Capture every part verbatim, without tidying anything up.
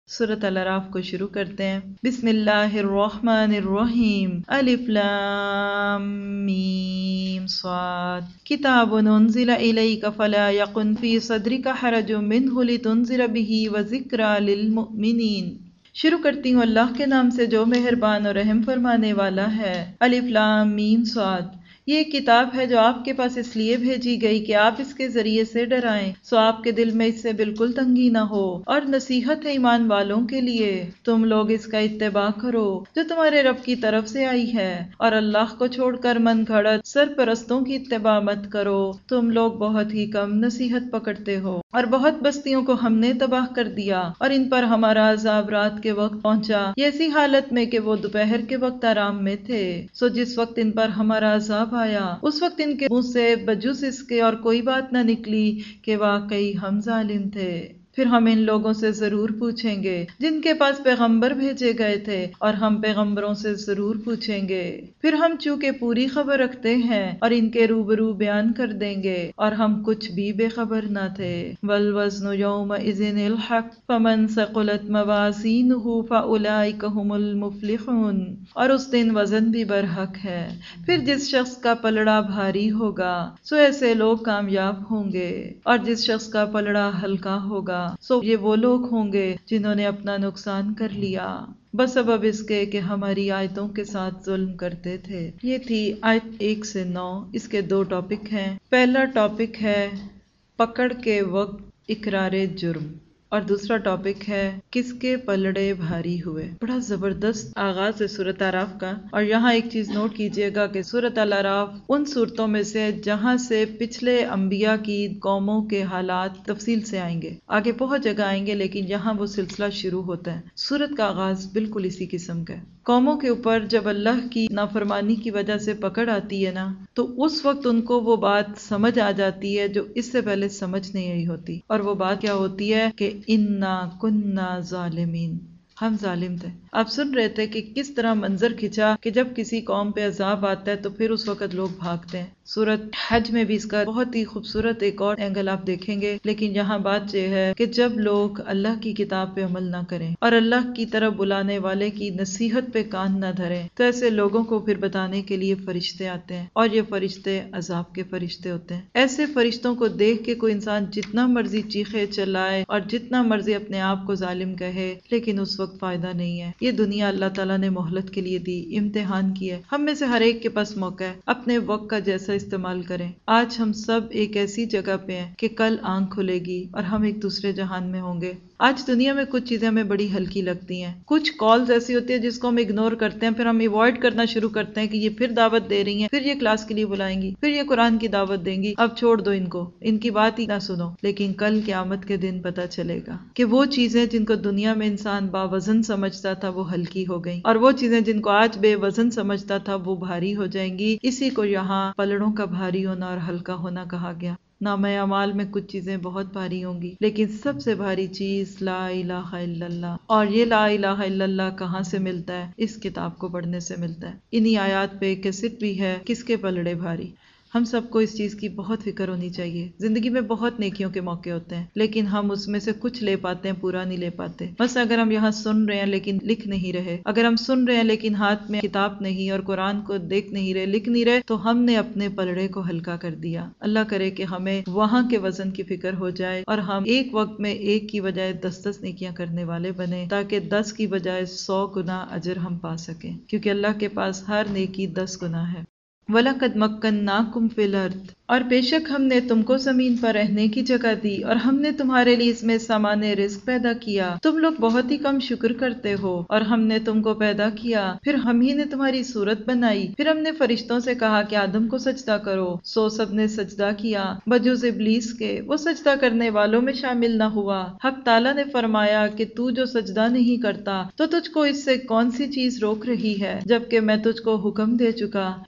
سورۃ الاعراف کو شروع کرتے ہیں۔ بسم اللہ الرحمن الرحیم، الف لام میم صاد، کتاب انزل الیک فلا یکن فی صدرک حرج منہ لتنذر بہ وذکری للمؤمنین۔ شروع کرتی ہوں اللہ کے نام سے جو مہربان اور رحم فرمانے والا ہے۔ الف لام میم صاد، یہ ایک کتاب ہے جو آپ کے پاس اس لیے بھیجی گئی کہ آپ اس کے ذریعے سے ڈرائیں، سو آپ کے دل میں اس سے بالکل تنگی نہ ہو، اور نصیحت ہے ایمان والوں کے لیے۔ تم لوگ اس کا اتباع کرو جو تمہارے رب کی طرف سے آئی ہے، اور اللہ کو چھوڑ کر من گھڑت سرپرستوں کی اتباع مت کرو، تم لوگ بہت ہی کم نصیحت پکڑتے ہو۔ اور بہت بستیوں کو ہم نے تباہ کر دیا، اور ان پر ہمارا عذاب رات کے وقت پہنچا، یہ ایسی حالت میں کہ وہ دوپہر کے وقت آرام میں تھے۔ سو جس وقت ان پر ہمارا عذاب آیا، اس وقت ان کے منہ سے بجز اس کے اور کوئی بات نہ نکلی کہ واقعی ہم ظالم تھے۔ پھر ہم ان لوگوں سے ضرور پوچھیں گے جن کے پاس پیغمبر بھیجے گئے تھے، اور ہم پیغمبروں سے ضرور پوچھیں گے۔ پھر ہم چونکہ پوری خبر رکھتے ہیں اور ان کے روبرو بیان کر دیں گے، اور ہم کچھ بھی بے خبر نہ تھے۔ والوزن یومئذ الحق فمن ثقلت موازینہ فاولئک هم المفلحون، اور اس دن وزن بھی برحق ہے، پھر جس شخص کا پلڑا بھاری ہوگا سو ایسے لوگ کامیاب ہوں گے، اور جس شخص کا پلڑا ہلکا ہوگا سو یہ وہ لوگ ہوں گے جنہوں نے اپنا نقصان کر لیا، بسبب اس کے کہ ہماری آیتوں کے ساتھ ظلم کرتے تھے۔ یہ تھی آیت ایک سے نو، اس کے دو ٹاپک ہیں۔ پہلا ٹاپک ہے پکڑ کے وقت اقرار جرم، اور دوسرا ٹاپک ہے کس کے پلڑے بھاری ہوئے۔ بڑا زبردست آغاز ہے سورۃ اعراف کا، اور یہاں ایک چیز نوٹ کیجئے گا کہ سورۃ الاعراف ان صورتوں میں سے جہاں سے پچھلے انبیاء کی قوموں کے حالات تفصیل سے آئیں گے، آگے بہت جگہ آئیں گے لیکن یہاں وہ سلسلہ شروع ہوتا ہے۔ سورت کا آغاز بالکل اسی قسم کا ہے۔ قوموں کے اوپر جب اللہ کی نافرمانی کی وجہ سے پکڑ آتی ہے نا، تو اس وقت ان کو وہ بات سمجھ آ جاتی ہے جو اس سے پہلے سمجھ نہیں آئی ہوتی، اور وہ بات کیا ہوتی ہے کہ انا کننا ظالمین، ہم ظالم تھے۔ آپ سن رہے تھے کہ کس طرح منظر کھنچا کہ جب کسی قوم پہ عذاب آتا ہے تو پھر اس وقت لوگ بھاگتے ہیں۔ سورۃ حج میں بھی اس کا بہت ہی خوبصورت ایک اور اینگل آپ دیکھیں گے، لیکن یہاں بات یہ ہے کہ جب لوگ اللہ کی کتاب پہ عمل نہ کریں اور اللہ کی طرف بلانے والے کی نصیحت پہ کان نہ دھریں، تو ایسے لوگوں کو پھر بتانے کے لیے فرشتے آتے ہیں، اور یہ فرشتے عذاب کے فرشتے ہوتے ہیں۔ ایسے فرشتوں کو دیکھ کے کوئی انسان جتنا مرضی چیخے چلائے اور جتنا مرضی اپنے آپ کو ظالم کہے، لیکن اس وقت فائدہ نہیں ہے۔ یہ دنیا اللہ تعالیٰ نے مہلت کے لیے دی، امتحان کی ہے۔ ہم میں سے ہر ایک کے پاس موقع ہے، اپنے وقت کا جیسا استعمال کریں۔ آج ہم سب ایک ایسی جگہ پہ ہیں کہ کل آنکھ کھلے گی اور ہم ایک دوسرے جہان میں ہوں گے۔ آج دنیا میں کچھ چیزیں ہمیں بڑی ہلکی لگتی ہیں، کچھ کالز ایسی ہوتی ہیں جس کو ہم اگنور کرتے ہیں، پھر ہم ایوائڈ کرنا شروع کرتے ہیں کہ یہ پھر دعوت دے رہی ہیں، پھر یہ کلاس کے لیے بلائیں گی، پھر یہ قرآن کی دعوت دیں گی، اب چھوڑ دو ان کو، ان کی بات ہی نہ سنو۔ لیکن کل قیامت کے دن پتہ چلے گا کہ وہ چیزیں جن کو دنیا میں انسان باوزن سمجھتا تھا وہ ہلکی ہو گئیں، اور وہ چیزیں جن کو آج بے وزن سمجھتا تھا وہ بھاری ہو جائیں گی۔ اسی کو یہاں پلڑوں کا بھاری ہونا اور ہلکا ہونا کہا گیا۔ نامہ اعمال میں کچھ چیزیں بہت بھاری ہوں گی، لیکن سب سے بھاری چیز لا الہ الا اللہ، اور یہ لا الہ الا اللہ کہاں سے ملتا ہے؟ اس کتاب کو پڑھنے سے ملتا ہے۔ انہی آیات پہ کیسٹ بھی ہے، کس کے پلڑے بھاری۔ ہم سب کو اس چیز کی بہت فکر ہونی چاہیے۔ زندگی میں بہت نیکیوں کے موقع ہوتے ہیں، لیکن ہم اس میں سے کچھ لے پاتے ہیں، پورا نہیں لے پاتے۔ بس اگر ہم یہاں سن رہے ہیں لیکن لکھ نہیں رہے، اگر ہم سن رہے ہیں لیکن ہاتھ میں کتاب نہیں اور قرآن کو دیکھ نہیں رہے، لکھ نہیں رہے، تو ہم نے اپنے پلڑے کو ہلکا کر دیا۔ اللہ کرے کہ ہمیں وہاں کے وزن کی فکر ہو جائے، اور ہم ایک وقت میں ایک کی بجائے دس دس نیکیاں کرنے والے بنے، تاکہ دس کی بجائے سو گنا اجر ہم پا سکیں، کیونکہ اللہ کے پاس ہر نیکی دس گنا ہے۔ وَلَقَدْ مَكَّنَّاكُمْ فِي الْأَرْضِ، اور بے شک ہم نے تم کو زمین پر رہنے کی جگہ دی، اور ہم نے تمہارے لیے اس میں سامان رزق پیدا کیا۔ تم لوگ بہت ہی کم شکر کرتے ہو، اور ہم نے تم کو پیدا کیا، پھر ہم ہی نے تمہاری صورت بنائی، پھر ہم نے فرشتوں سے کہا کہ آدم کو سجدہ کرو، سو سب نے سجدہ کیا بجز ابلیس کے، وہ سجدہ کرنے والوں میں شامل نہ ہوا۔ حق تعالیٰ نے فرمایا کہ تو جو سجدہ نہیں کرتا تو تجھ کو اس سے کون سی چیز روک رہی ہے، جبکہ میں تجھ کو حکم دے چکا۔ کہنے لگے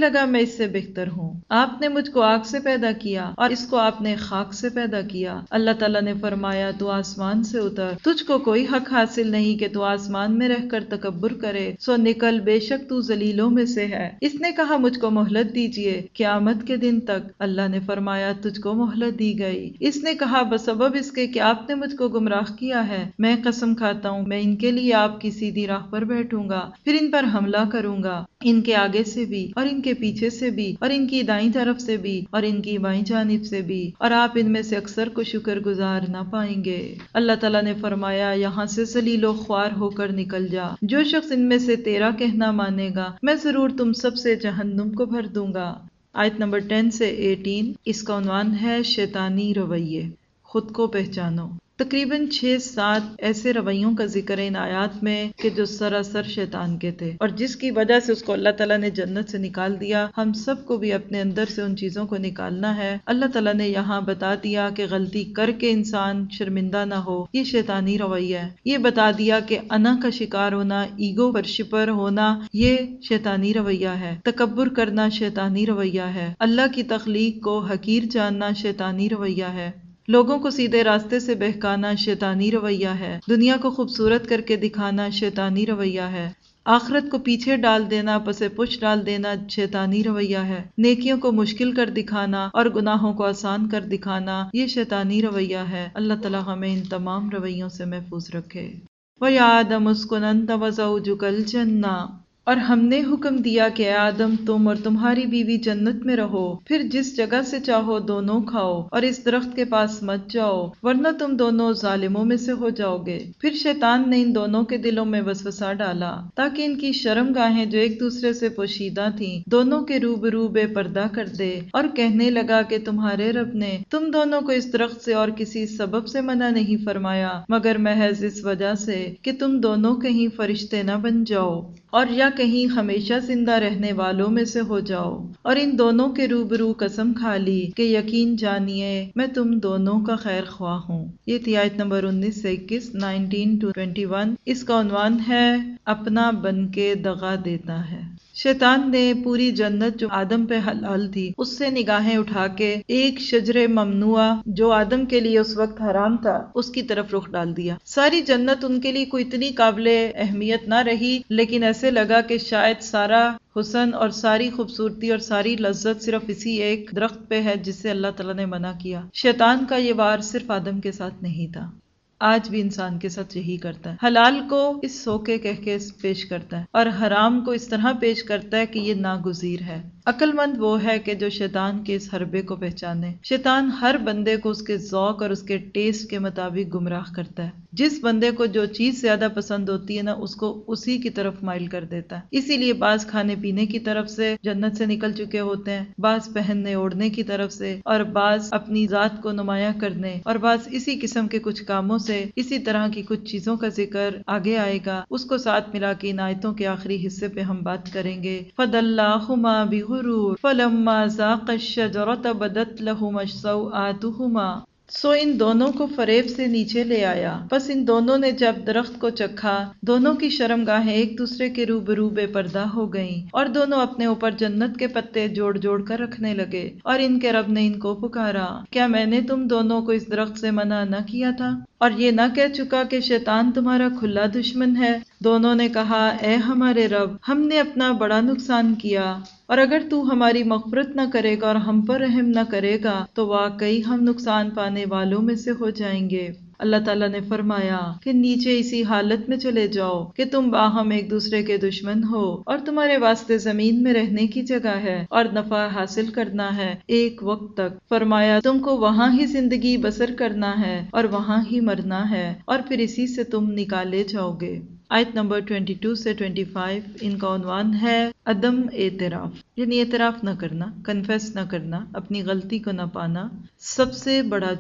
لگا میں اس سے بہتر ہوں، آپ نے مجھ کو آگ سے پیدا کیا اور اس کو آپ نے خاک سے پیدا کیا۔ اللہ تعالیٰ نے فرمایا تو آسمان سے اتر، تجھ کو کوئی حق حاصل نہیں کہ تو آسمان میں رہ کر تکبر کرے، سو نکل، بے شک تو ذلیلوں میں سے ہے۔ اس نے کہا مجھ کو مہلت دیجیے قیامت کے دن تک، اللہ نے فرمایا تجھ کو مہلت دی گئی۔ اس نے کہا بسبب اس کے کہ آپ نے مجھ کو گمراہ کیا ہے، میں قسم کھاتا ہوں میں ان کے لیے آپ کی سیدھی راہ پر بیٹھوں گا، پھر ان پر حملہ کروں گا، ان کے آگے سے بھی اور ان کے پیچھے سے بھی اور ان کی دائیں طرف سے بھی اور ان کی بائیں جانب سے بھی، اور آپ ان میں سے اکثر کو شکر گزار نہ پائیں گے۔ اللہ تعالیٰ نے فرمایا یہاں سے ذلیل و خوار ہو کر نکل جا، جو شخص ان میں سے تیرا کہنا مانے گا میں ضرور تم سب سے جہنم کو بھر دوں گا۔ آیت نمبر ٹین سے ایٹین، اس کا عنوان ہے شیطانی رویے، خود کو پہچانو۔ تقریباً چھ سات ایسے رویوں کا ذکر ہے ان آیات میں کہ جو سراسر شیطان کے تھے اور جس کی وجہ سے اس کو اللہ تعالیٰ نے جنت سے نکال دیا۔ ہم سب کو بھی اپنے اندر سے ان چیزوں کو نکالنا ہے۔ اللہ تعالیٰ نے یہاں بتا دیا کہ غلطی کر کے انسان شرمندہ نہ ہو، یہ شیطانی رویہ ہے۔ یہ بتا دیا کہ انا کا شکار ہونا، ایگو ورشپر ہونا، یہ شیطانی رویہ ہے۔ تکبر کرنا شیطانی رویہ ہے۔ اللہ کی تخلیق کو حقیر جاننا شیطانی رویہ ہے۔ لوگوں کو سیدھے راستے سے بہکانا شیطانی رویہ ہے۔ دنیا کو خوبصورت کر کے دکھانا شیطانی رویہ ہے۔ آخرت کو پیچھے ڈال دینا، پسے پش ڈال دینا شیطانی رویہ ہے۔ نیکیوں کو مشکل کر دکھانا اور گناہوں کو آسان کر دکھانا، یہ شیطانی رویہ ہے۔ اللہ تعالی ہمیں ان تمام رویوں سے محفوظ رکھے۔ وَيَا آدَمُ اسْكُنْ أَنْتَ وَزَوْجُكَ الْجَنَّةَ، اور ہم نے حکم دیا کہ اے آدم تم اور تمہاری بیوی جنت میں رہو، پھر جس جگہ سے چاہو دونوں کھاؤ اور اس درخت کے پاس مت جاؤ ورنہ تم دونوں ظالموں میں سے ہو جاؤ گے۔ پھر شیطان نے ان دونوں کے دلوں میں وسوسہ ڈالا تاکہ ان کی شرم گاہیں جو ایک دوسرے سے پوشیدہ تھیں دونوں کے روبرو بے پردہ کر دے، اور کہنے لگا کہ تمہارے رب نے تم دونوں کو اس درخت سے اور کسی سبب سے منع نہیں فرمایا مگر محض اس وجہ سے کہ تم دونوں کہیں فرشتے نہ بن جاؤ اور یا کہیں ہمیشہ زندہ رہنے والوں میں سے ہو جاؤ، اور ان دونوں کے روبرو قسم کھا لی کہ یقین جانیے میں تم دونوں کا خیر خواہ ہوں۔ یہ تھی آیت نمبر انیس سے اکیس، نائنٹین ٹو ٹوینٹی ون۔ اس کا عنوان ہے اپنا بن کے دغا دیتا ہے۔ شیطان نے پوری جنت جو آدم پہ حلال تھی اس سے نگاہیں اٹھا کے ایک شجر ممنوعہ جو آدم کے لیے اس وقت حرام تھا اس کی طرف رخ ڈال دیا۔ ساری جنت ان کے لیے کوئی اتنی قابل اہمیت نہ رہی، لیکن ایسے لگا کہ شاید سارا حسن اور ساری خوبصورتی اور ساری لذت صرف اسی ایک درخت پہ ہے جس سے اللہ تعالیٰ نے منع کیا۔ شیطان کا یہ وار صرف آدم کے ساتھ نہیں تھا، آج بھی انسان کے ساتھ یہی کرتا ہے۔ حلال کو اس سوکے کہہ کے پیش کرتا ہے اور حرام کو اس طرح پیش کرتا ہے کہ یہ ناگزیر ہے۔ عقل مند وہ ہے کہ جو شیطان کے اس حربے کو پہچانے۔ شیطان ہر بندے کو اس کے ذوق اور اس کے ٹیسٹ کے مطابق گمراہ کرتا ہے۔ جس بندے کو جو چیز زیادہ پسند ہوتی ہے نا اس کو اسی کی طرف مائل کر دیتا ہے۔ اسی لیے بعض کھانے پینے کی طرف سے جنت سے نکل چکے ہوتے ہیں، بعض پہننے اوڑھنے کی طرف سے، اور بعض اپنی ذات کو نمایاں کرنے، اور بعض اسی قسم کے کچھ کاموں سے۔ اسی طرح کی کچھ چیزوں کا ذکر آگے آئے گا، اس کو ساتھ ملا کے ان آیتوں کے آخری حصے پہ ہم بات کریں گے۔ فَدَلَّاهُمَا بِغُرُورٍ فَلَمَّا ذَاقَا الشَّجَرَةَ بَدَتْ لَهُمَا سَوْآتُهُمَا، سو ان دونوں کو فریب سے نیچے لے آیا، پس ان دونوں نے جب درخت کو چکھا دونوں کی شرم گاہیں ایک دوسرے کے روبرو بے پردہ ہو گئیں، اور دونوں اپنے اوپر جنت کے پتے جوڑ جوڑ کر رکھنے لگے، اور ان کے رب نے ان کو پکارا، کیا میں نے تم دونوں کو اس درخت سے منع نہ کیا تھا اور یہ نہ کہہ چکا کہ شیطان تمہارا کھلا دشمن ہے؟ دونوں نے کہا اے ہمارے رب، ہم نے اپنا بڑا نقصان کیا، اور اگر تو ہماری مغفرت نہ کرے گا اور ہم پر رحم نہ کرے گا تو واقعی ہم نقصان پانے والوں میں سے ہو جائیں گے۔ اللہ تعالیٰ نے فرمایا کہ نیچے اسی حالت میں چلے جاؤ کہ تم باہم ایک دوسرے کے دشمن ہو، اور تمہارے واسطے زمین میں رہنے کی جگہ ہے اور نفع حاصل کرنا ہے ایک وقت تک۔ فرمایا تم کو وہاں ہی زندگی بسر کرنا ہے اور وہاں ہی مرنا ہے، اور پھر اسی سے تم نکالے جاؤ گے۔ آیت نمبر بائیس سے پچیس، ان کا عنوان ہے عدم اعتراف، یعنی اعتراف نہ کرنا، کنفیس نہ کرنا، اپنی غلطی کو نہ پانا، سب سے بڑا جرم۔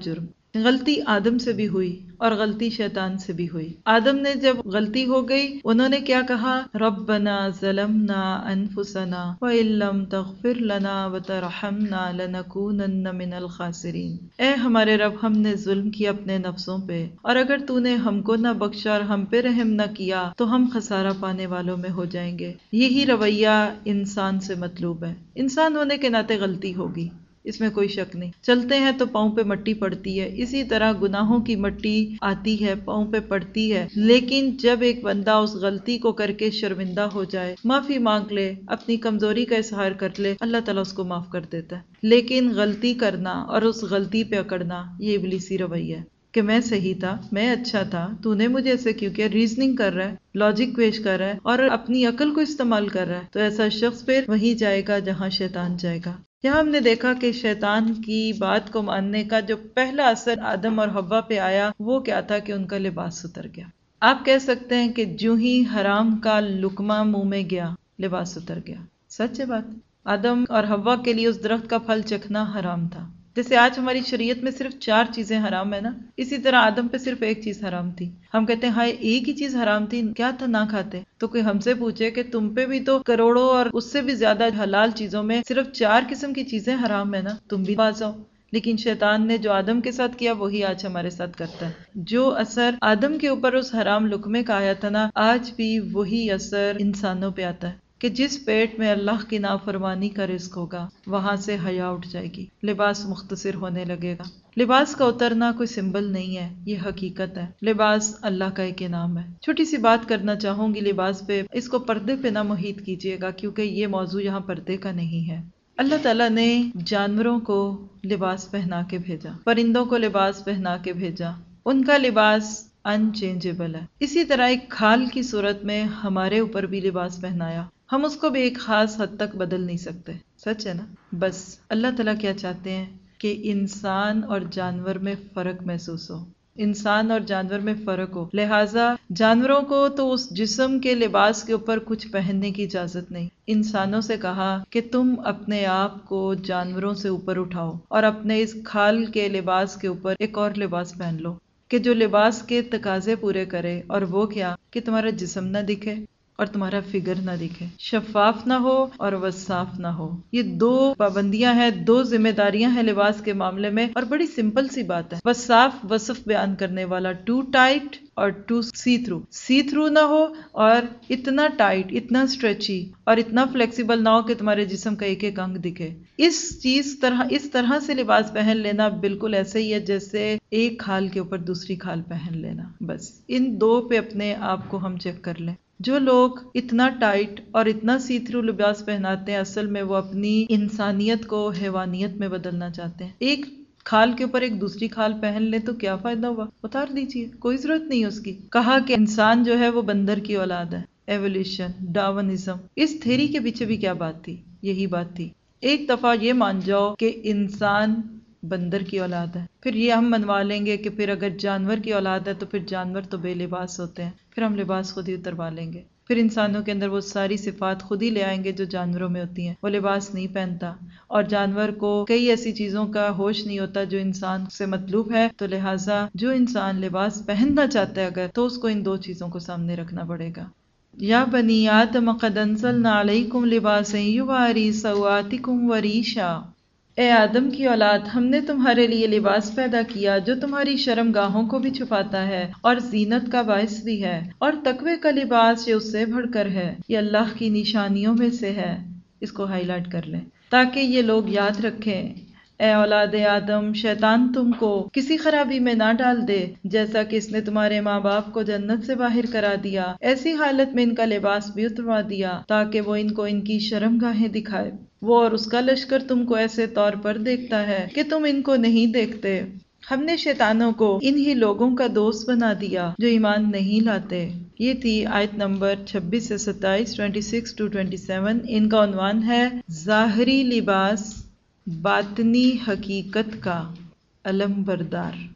غلطی آدم سے بھی ہوئی اور غلطی شیطان سے بھی ہوئی۔ آدم نے جب غلطی ہو گئی، انہوں نے کیا کہا؟ ربنا ظلمنا انفسنا وان لم تغفر لنا وترحمنا لنکونن من الخاسرین۔ اے ہمارے رب، ہم نے ظلم کیا اپنے نفسوں پہ، اور اگر تو نے ہم کو نہ بخشا اور ہم پہ رحم نہ کیا تو ہم خسارہ پانے والوں میں ہو جائیں گے۔ یہی رویہ انسان سے مطلوب ہے۔ انسان ہونے کے ناطے غلطی ہوگی، اس میں کوئی شک نہیں۔ چلتے ہیں تو پاؤں پہ مٹی پڑتی ہے، اسی طرح گناہوں کی مٹی آتی ہے، پاؤں پہ پڑتی ہے، لیکن جب ایک بندہ اس غلطی کو کر کے شرمندہ ہو جائے، معافی مانگ لے، اپنی کمزوری کا اظہار کر لے، اللہ تعالیٰ اس کو معاف کر دیتا ہے۔ لیکن غلطی کرنا اور اس غلطی پہ اکڑنا، یہ ابلیسی رویہ ہے کہ میں صحیح تھا، میں اچھا تھا، تو نے مجھے ایسے کیوں کیا۔ ریزننگ کر رہا ہے، لاجک پیش کر رہا ہے اور اپنی عقل کو استعمال کر رہا ہے، تو ایسا شخص پھر وہیں جائے گا جہاں شیطان جائے گا۔ یہاں ہم نے دیکھا کہ شیطان کی بات کو ماننے کا جو پہلا اثر آدم اور حوا پہ آیا وہ کیا تھا کہ ان کا لباس اتر گیا۔ آپ کہہ سکتے ہیں کہ جو ہی حرام کا لقمہ منہ میں گیا، لباس اتر گیا۔ سچ ہے بات۔ آدم اور حوا کے لیے اس درخت کا پھل چکھنا حرام تھا۔ جیسے آج ہماری شریعت میں صرف چار چیزیں حرام ہے نا، اسی طرح آدم پہ صرف ایک چیز حرام تھی۔ ہم کہتے ہیں ہائے ایک ہی چیز حرام تھی، کیا تھا، نہ کھاتے؟ تو کوئی ہم سے پوچھے کہ تم پہ بھی تو کروڑوں اور اس سے بھی زیادہ حلال چیزوں میں صرف چار قسم کی چیزیں حرام ہے نا، تم بھی باز آؤ۔ لیکن شیطان نے جو آدم کے ساتھ کیا وہی آج ہمارے ساتھ کرتا ہے۔ جو اثر آدم کے اوپر اس حرام لقمے کا آیا تھا نا، آج بھی وہی اثر انسانوں پہ آتا ہے کہ جس پیٹ میں اللہ کی نافرمانی کا رزق ہوگا وہاں سے حیا اٹھ جائے گی، لباس مختصر ہونے لگے گا۔ لباس کا اترنا کوئی سمبل نہیں ہے، یہ حقیقت ہے۔ لباس اللہ کا ایک انعام ہے۔ چھوٹی سی بات کرنا چاہوں گی لباس پہ، اس کو پردے پہ نہ محیط کیجیے گا کیونکہ یہ موضوع یہاں پردے کا نہیں ہے۔ اللہ تعالیٰ نے جانوروں کو لباس پہنا کے بھیجا، پرندوں کو لباس پہنا کے بھیجا، ان کا لباس انچینجیبل ہے۔ اسی طرح ایک کھال کی صورت میں ہمارے اوپر بھی لباس پہنایا، ہم اس کو بھی ایک خاص حد تک بدل نہیں سکتے۔ سچ ہے نا؟ بس اللہ تعالیٰ کیا چاہتے ہیں کہ انسان اور جانور میں فرق محسوس ہو، انسان اور جانور میں فرق ہو، لہٰذا جانوروں کو تو اس جسم کے لباس کے اوپر کچھ پہننے کی اجازت نہیں۔ انسانوں سے کہا کہ تم اپنے آپ کو جانوروں سے اوپر اٹھاؤ اور اپنے اس کھال کے لباس کے اوپر ایک اور لباس پہن لو کہ جو لباس کے تقاضے پورے کرے، اور وہ کیا کہ تمہارا جسم نہ دکھے اور تمہارا فگر نہ دکھے، شفاف نہ ہو اور وصاف نہ ہو۔ یہ دو پابندیاں ہیں، دو ذمہ داریاں ہیں لباس کے معاملے میں، اور بڑی سمپل سی بات ہے۔ وصاف وصف بیان کرنے والا، ٹو ٹائٹ اور too see through, see through نہ ہو اور اتنا ٹائٹ، اتنا اسٹریچی اور اتنا فلیکسیبل نہ ہو کہ تمہارے جسم کا ایک ایک انگ دکھے۔ اس چیز طرح اس طرح سے لباس پہن لینا بالکل ایسے ہی ہے جیسے ایک کھال کے اوپر دوسری کھال پہن لینا۔ بس ان دو پہ اپنے آپ کو ہم چیک کر لیں۔ جو لوگ اتنا ٹائٹ اور اتنا سی تھرو لباس پہناتے ہیں، اصل میں وہ اپنی انسانیت کو حیوانیت میں بدلنا چاہتے ہیں۔ ایک کھال کے اوپر ایک دوسری کھال پہن لیں تو کیا فائدہ ہوا؟ اتار دیجیے، کوئی ضرورت نہیں اس کی۔ کہا کہ انسان جو ہے وہ بندر کی اولاد ہے، ایولیوشن، ڈاونزم، اس تھیری کے پیچھے بھی کیا بات تھی؟ یہی بات تھی۔ ایک دفعہ یہ مان جاؤ کہ انسان بندر کی اولاد ہے، پھر یہ ہم منوا لیں گے کہ پھر اگر جانور کی اولاد ہے تو پھر جانور تو بے لباس ہوتے ہیں، پھر ہم لباس خود ہی اتروا لیں گے، پھر انسانوں کے اندر وہ ساری صفات خود ہی لے آئیں گے جو جانوروں میں ہوتی ہیں۔ وہ لباس نہیں پہنتا اور جانور کو کئی ایسی چیزوں کا ہوش نہیں ہوتا جو انسان سے مطلوب ہے، تو لہٰذا جو انسان لباس پہننا چاہتا ہے اگر، تو اس کو ان دو چیزوں کو سامنے رکھنا پڑے گا۔ یا بنی آدم قد انزلنا علیکم لباسا یواری سوآتکم وریشا، اے آدم کی اولاد، ہم نے تمہارے لیے لباس پیدا کیا جو تمہاری شرم گاہوں کو بھی چھپاتا ہے اور زینت کا باعث بھی ہے، اور تقوی کا لباس یہ اس سے بڑھ کر ہے، یہ اللہ کی نشانیوں میں سے ہے۔ اس کو ہائی لائٹ کر لیں تاکہ یہ لوگ یاد رکھیں۔ اے اولاد آدم، شیطان تم کو کسی خرابی میں نہ ڈال دے، جیسا کہ اس نے تمہارے ماں باپ کو جنت سے باہر کرا دیا، ایسی حالت میں ان کا لباس بھی اتروا دیا تاکہ وہ ان کو ان کی شرم گاہیں دکھائے۔ وہ اور اس کا لشکر تم کو ایسے طور پر دیکھتا ہے کہ تم ان کو نہیں دیکھتے۔ ہم نے شیطانوں کو انہی لوگوں کا دوست بنا دیا جو ایمان نہیں لاتے۔ یہ تھی آیت نمبر چھبیس سے ستائیس، چھبیس ٹو سیونتیس۔ ان کا عنوان ہے ظاہری لباس باطنی حقیقت کا علم بردار،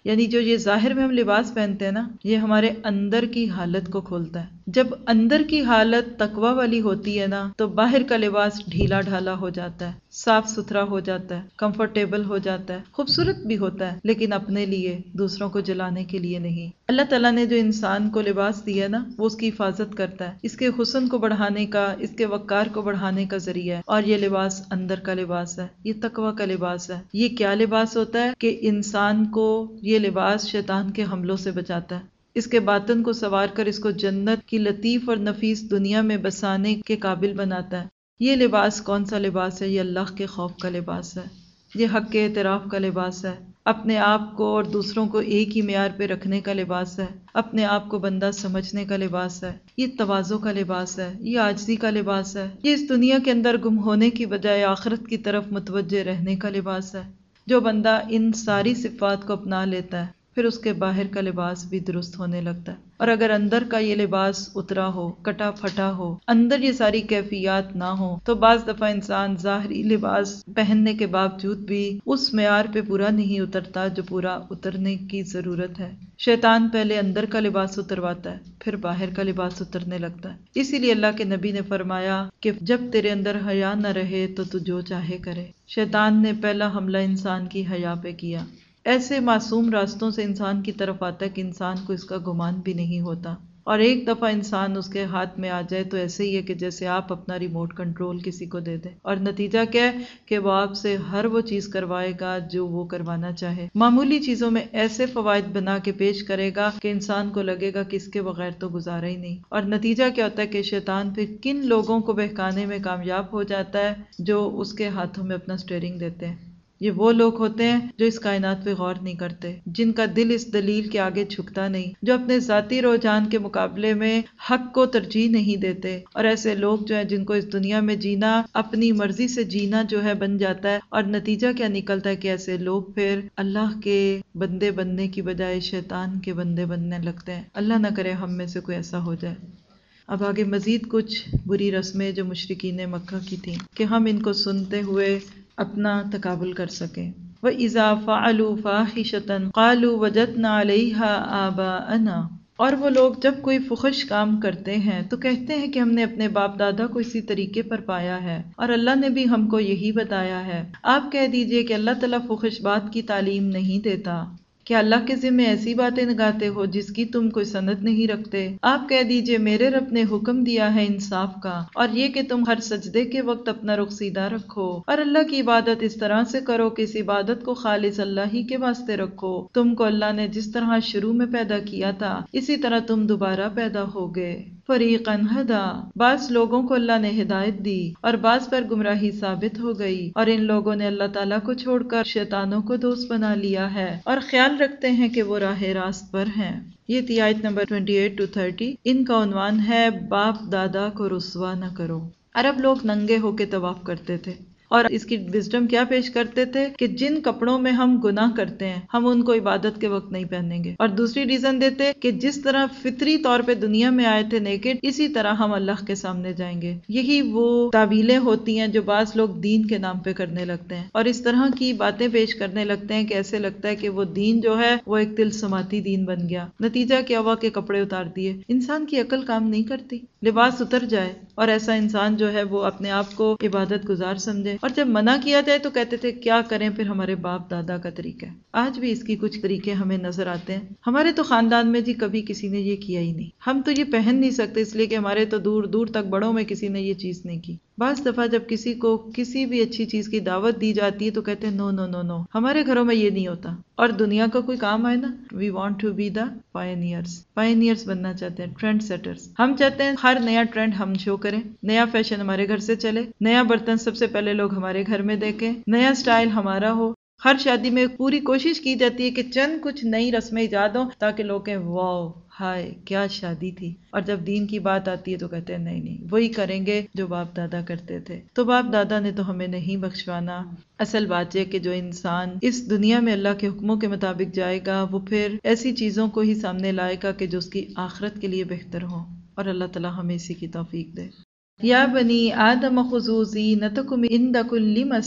یعنی جو یہ ظاہر میں ہم لباس پہنتے ہیں نا، یہ ہمارے اندر کی حالت کو کھولتا ہے۔ جب اندر کی حالت تقوی والی ہوتی ہے نا تو باہر کا لباس ڈھیلا ڈھالا ہو جاتا ہے، صاف ستھرا ہو جاتا ہے، کمفرٹیبل ہو جاتا ہے، خوبصورت بھی ہوتا ہے، لیکن اپنے لیے، دوسروں کو جلانے کے لیے نہیں۔ اللہ تعالیٰ نے جو انسان کو لباس دیا نا، وہ اس کی حفاظت کرتا ہے، اس کے حسن کو بڑھانے کا، اس کے وقار کو بڑھانے کا ذریعہ ہے، اور یہ لباس اندر کا لباس ہے، یہ تقوی کا لباس ہے۔ یہ کیا لباس ہوتا ہے کہ انسان کو یہ لباس شیطان کے حملوں سے بچاتا ہے، اس کے باطن کو سنوار کر اس کو جنت کی لطیف اور نفیس دنیا میں بسانے کے قابل بناتا ہے۔ یہ لباس کون سا لباس ہے؟ یہ اللہ کے خوف کا لباس ہے، یہ حق کے اعتراف کا لباس ہے، اپنے آپ کو اور دوسروں کو ایک ہی معیار پہ رکھنے کا لباس ہے، اپنے آپ کو بندہ سمجھنے کا لباس ہے، یہ تواضع کا لباس ہے، یہ عاجزی کا لباس ہے، یہ اس دنیا کے اندر گم ہونے کی بجائے آخرت کی طرف متوجہ رہنے کا لباس ہے۔ جو بندہ ان ساری صفات کو اپنا لیتا ہے پھر اس کے باہر کا لباس بھی درست ہونے لگتا ہے، اور اگر اندر کا یہ لباس اترا ہو، کٹا پھٹا ہو، اندر یہ ساری کیفیات نہ ہو، تو بعض دفعہ انسان ظاہری لباس پہننے کے باوجود بھی اس معیار پہ پورا نہیں اترتا جو پورا اترنے کی ضرورت ہے۔ شیطان پہلے اندر کا لباس اترواتا ہے، پھر باہر کا لباس اترنے لگتا ہے۔ اسی لیے اللہ کے نبی نے فرمایا کہ جب تیرے اندر حیا نہ رہے تو تو جو چاہے کرے۔ شیطان نے پہلا حملہ انسان کی حیا پہ کیا، ایسے معصوم راستوں سے انسان کی طرف آتا ہے کہ انسان کو اس کا گمان بھی نہیں ہوتا، اور ایک دفعہ انسان اس کے ہاتھ میں آ جائے تو ایسے ہی ہے کہ جیسے آپ اپنا ریموٹ کنٹرول کسی کو دے دیں، اور نتیجہ کیا ہے کہ وہ آپ سے ہر وہ چیز کروائے گا جو وہ کروانا چاہے، معمولی چیزوں میں ایسے فوائد بنا کے پیش کرے گا کہ انسان کو لگے گا کہ اس کے بغیر تو گزارا ہی نہیں۔ اور نتیجہ کیا ہوتا ہے کہ شیطان پھر کن لوگوں کو بہکانے میں کامیاب ہو جاتا ہے؟ جو اس کے ہاتھوں میں اپنا سٹیئرنگ دیتے ہیں۔ یہ وہ لوگ ہوتے ہیں جو اس کائنات پہ غور نہیں کرتے، جن کا دل اس دلیل کے آگے جھکتا نہیں، جو اپنے ذاتی رجحان کے مقابلے میں حق کو ترجیح نہیں دیتے، اور ایسے لوگ جو ہیں جن کو اس دنیا میں جینا اپنی مرضی سے جینا جو ہے بن جاتا ہے، اور نتیجہ کیا نکلتا ہے کہ ایسے لوگ پھر اللہ کے بندے بننے کی بجائے شیطان کے بندے بننے لگتے ہیں۔ اللہ نہ کرے ہم میں سے کوئی ایسا ہو جائے۔ اب آگے مزید کچھ بری رسمیں جو مشرکین مکہ کی تھیں کہ ہم ان کو سنتے ہوئے اپنا تقابل کر سکیں۔ وَإِذَا فَعَلُوا فَاحِشَةً قَالُوا وَجَدْنَا عَلَيْهَا آبَاءَنَا، اور وہ لوگ جب کوئی فحش کام کرتے ہیں تو کہتے ہیں کہ ہم نے اپنے باپ دادا کو اسی طریقے پر پایا ہے، اور اللہ نے بھی ہم کو یہی بتایا ہے۔ آپ کہہ دیجئے کہ اللہ تعالیٰ فحش بات کی تعلیم نہیں دیتا۔ کیا اللہ کے ذمے ایسی باتیں لگاتے ہو جس کی تم کوئی سند نہیں رکھتے؟ آپ کہہ دیجئے میرے رب نے حکم دیا ہے انصاف کا، اور یہ کہ تم ہر سجدے کے وقت اپنا رخ سیدھا رکھو، اور اللہ کی عبادت اس طرح سے کرو کہ اس عبادت کو خالص اللہ ہی کے واسطے رکھو۔ تم کو اللہ نے جس طرح شروع میں پیدا کیا تھا اسی طرح تم دوبارہ پیدا ہوگے۔ فریقاً ہدا، بعض لوگوں کو اللہ نے ہدایت دی اور بعض پر گمراہی ثابت ہو گئی، اور ان لوگوں نے اللہ تعالیٰ کو چھوڑ کر شیطانوں کو دوست بنا لیا ہے اور خیال رکھتے ہیں کہ وہ راہ راست پر ہیں۔ یہ تھی آیت نمبر اٹھائیس ٹو تیس۔ ان کا عنوان ہے باپ دادا کو رسوا نہ کرو۔ عرب لوگ ننگے ہو کے طواف کرتے تھے، اور اس کی وزڈم کیا پیش کرتے تھے کہ جن کپڑوں میں ہم گناہ کرتے ہیں ہم ان کو عبادت کے وقت نہیں پہنیں گے، اور دوسری ریزن دیتے کہ جس طرح فطری طور پہ دنیا میں آئے تھے نیکڈ، اسی طرح ہم اللہ کے سامنے جائیں گے۔ یہی وہ تعویلیں ہوتی ہیں جو بعض لوگ دین کے نام پہ کرنے لگتے ہیں، اور اس طرح کی باتیں پیش کرنے لگتے ہیں کہ ایسے لگتا ہے کہ وہ دین جو ہے وہ ایک دل سماتی دین بن گیا۔ نتیجہ کیا ہوا کہ کپڑے اتار دیے۔ انسان کی عقل کام نہیں کرتی، لباس اتر جائے اور ایسا انسان جو ہے وہ اپنے آپ کو عبادت گزار سمجھے، اور جب منع کیا جائے تو کہتے تھے کیا کریں پھر ہمارے باپ دادا کا طریقہ ہے۔ آج بھی اس کی کچھ طریقے ہمیں نظر آتے ہیں۔ ہمارے تو خاندان میں جی کبھی کسی نے یہ کیا ہی نہیں، ہم تو یہ پہن نہیں سکتے اس لیے کہ ہمارے تو دور دور تک بڑوں میں کسی نے یہ چیز نہیں کی۔ بعض دفعہ جب کسی کو کسی بھی اچھی چیز کی دعوت دی جاتی ہے تو کہتے ہیں نو نو نو نو ہمارے گھروں میں یہ نہیں ہوتا، اور دنیا کا کوئی کام آئے نا، we want to be the pioneers, pioneers بننا چاہتے ہیں، ٹرینڈ سیٹرز۔ ہم چاہتے ہیں ہر نیا ٹرینڈ ہم شو کریں، نیا فیشن ہمارے گھر سے چلے، نیا برتن سب سے پہلے لوگ ہمارے گھر میں دیکھیں، نیا سٹائل ہمارا ہو۔ ہر شادی میں پوری کوشش کی جاتی ہے کہ چند کچھ نئی رسمیں ایجاد ہوں تاکہ لوگ کہیں واو ہائے کیا شادی تھی، اور جب دین کی بات آتی ہے تو کہتے ہیں نہیں نہیں وہی کریں گے جو باپ دادا کرتے تھے۔ تو باپ دادا نے تو ہمیں نہیں بخشوانا۔ اصل بات یہ کہ جو انسان اس دنیا میں اللہ کے حکموں کے مطابق جائے گا وہ پھر ایسی چیزوں کو ہی سامنے لائے گا کہ جو اس کی آخرت کے لیے بہتر ہوں، اور اللہ تعالی ہمیں اسی کی توفیق دے۔ یا بنی آدم خذوا زینتکم عند کل مسجد،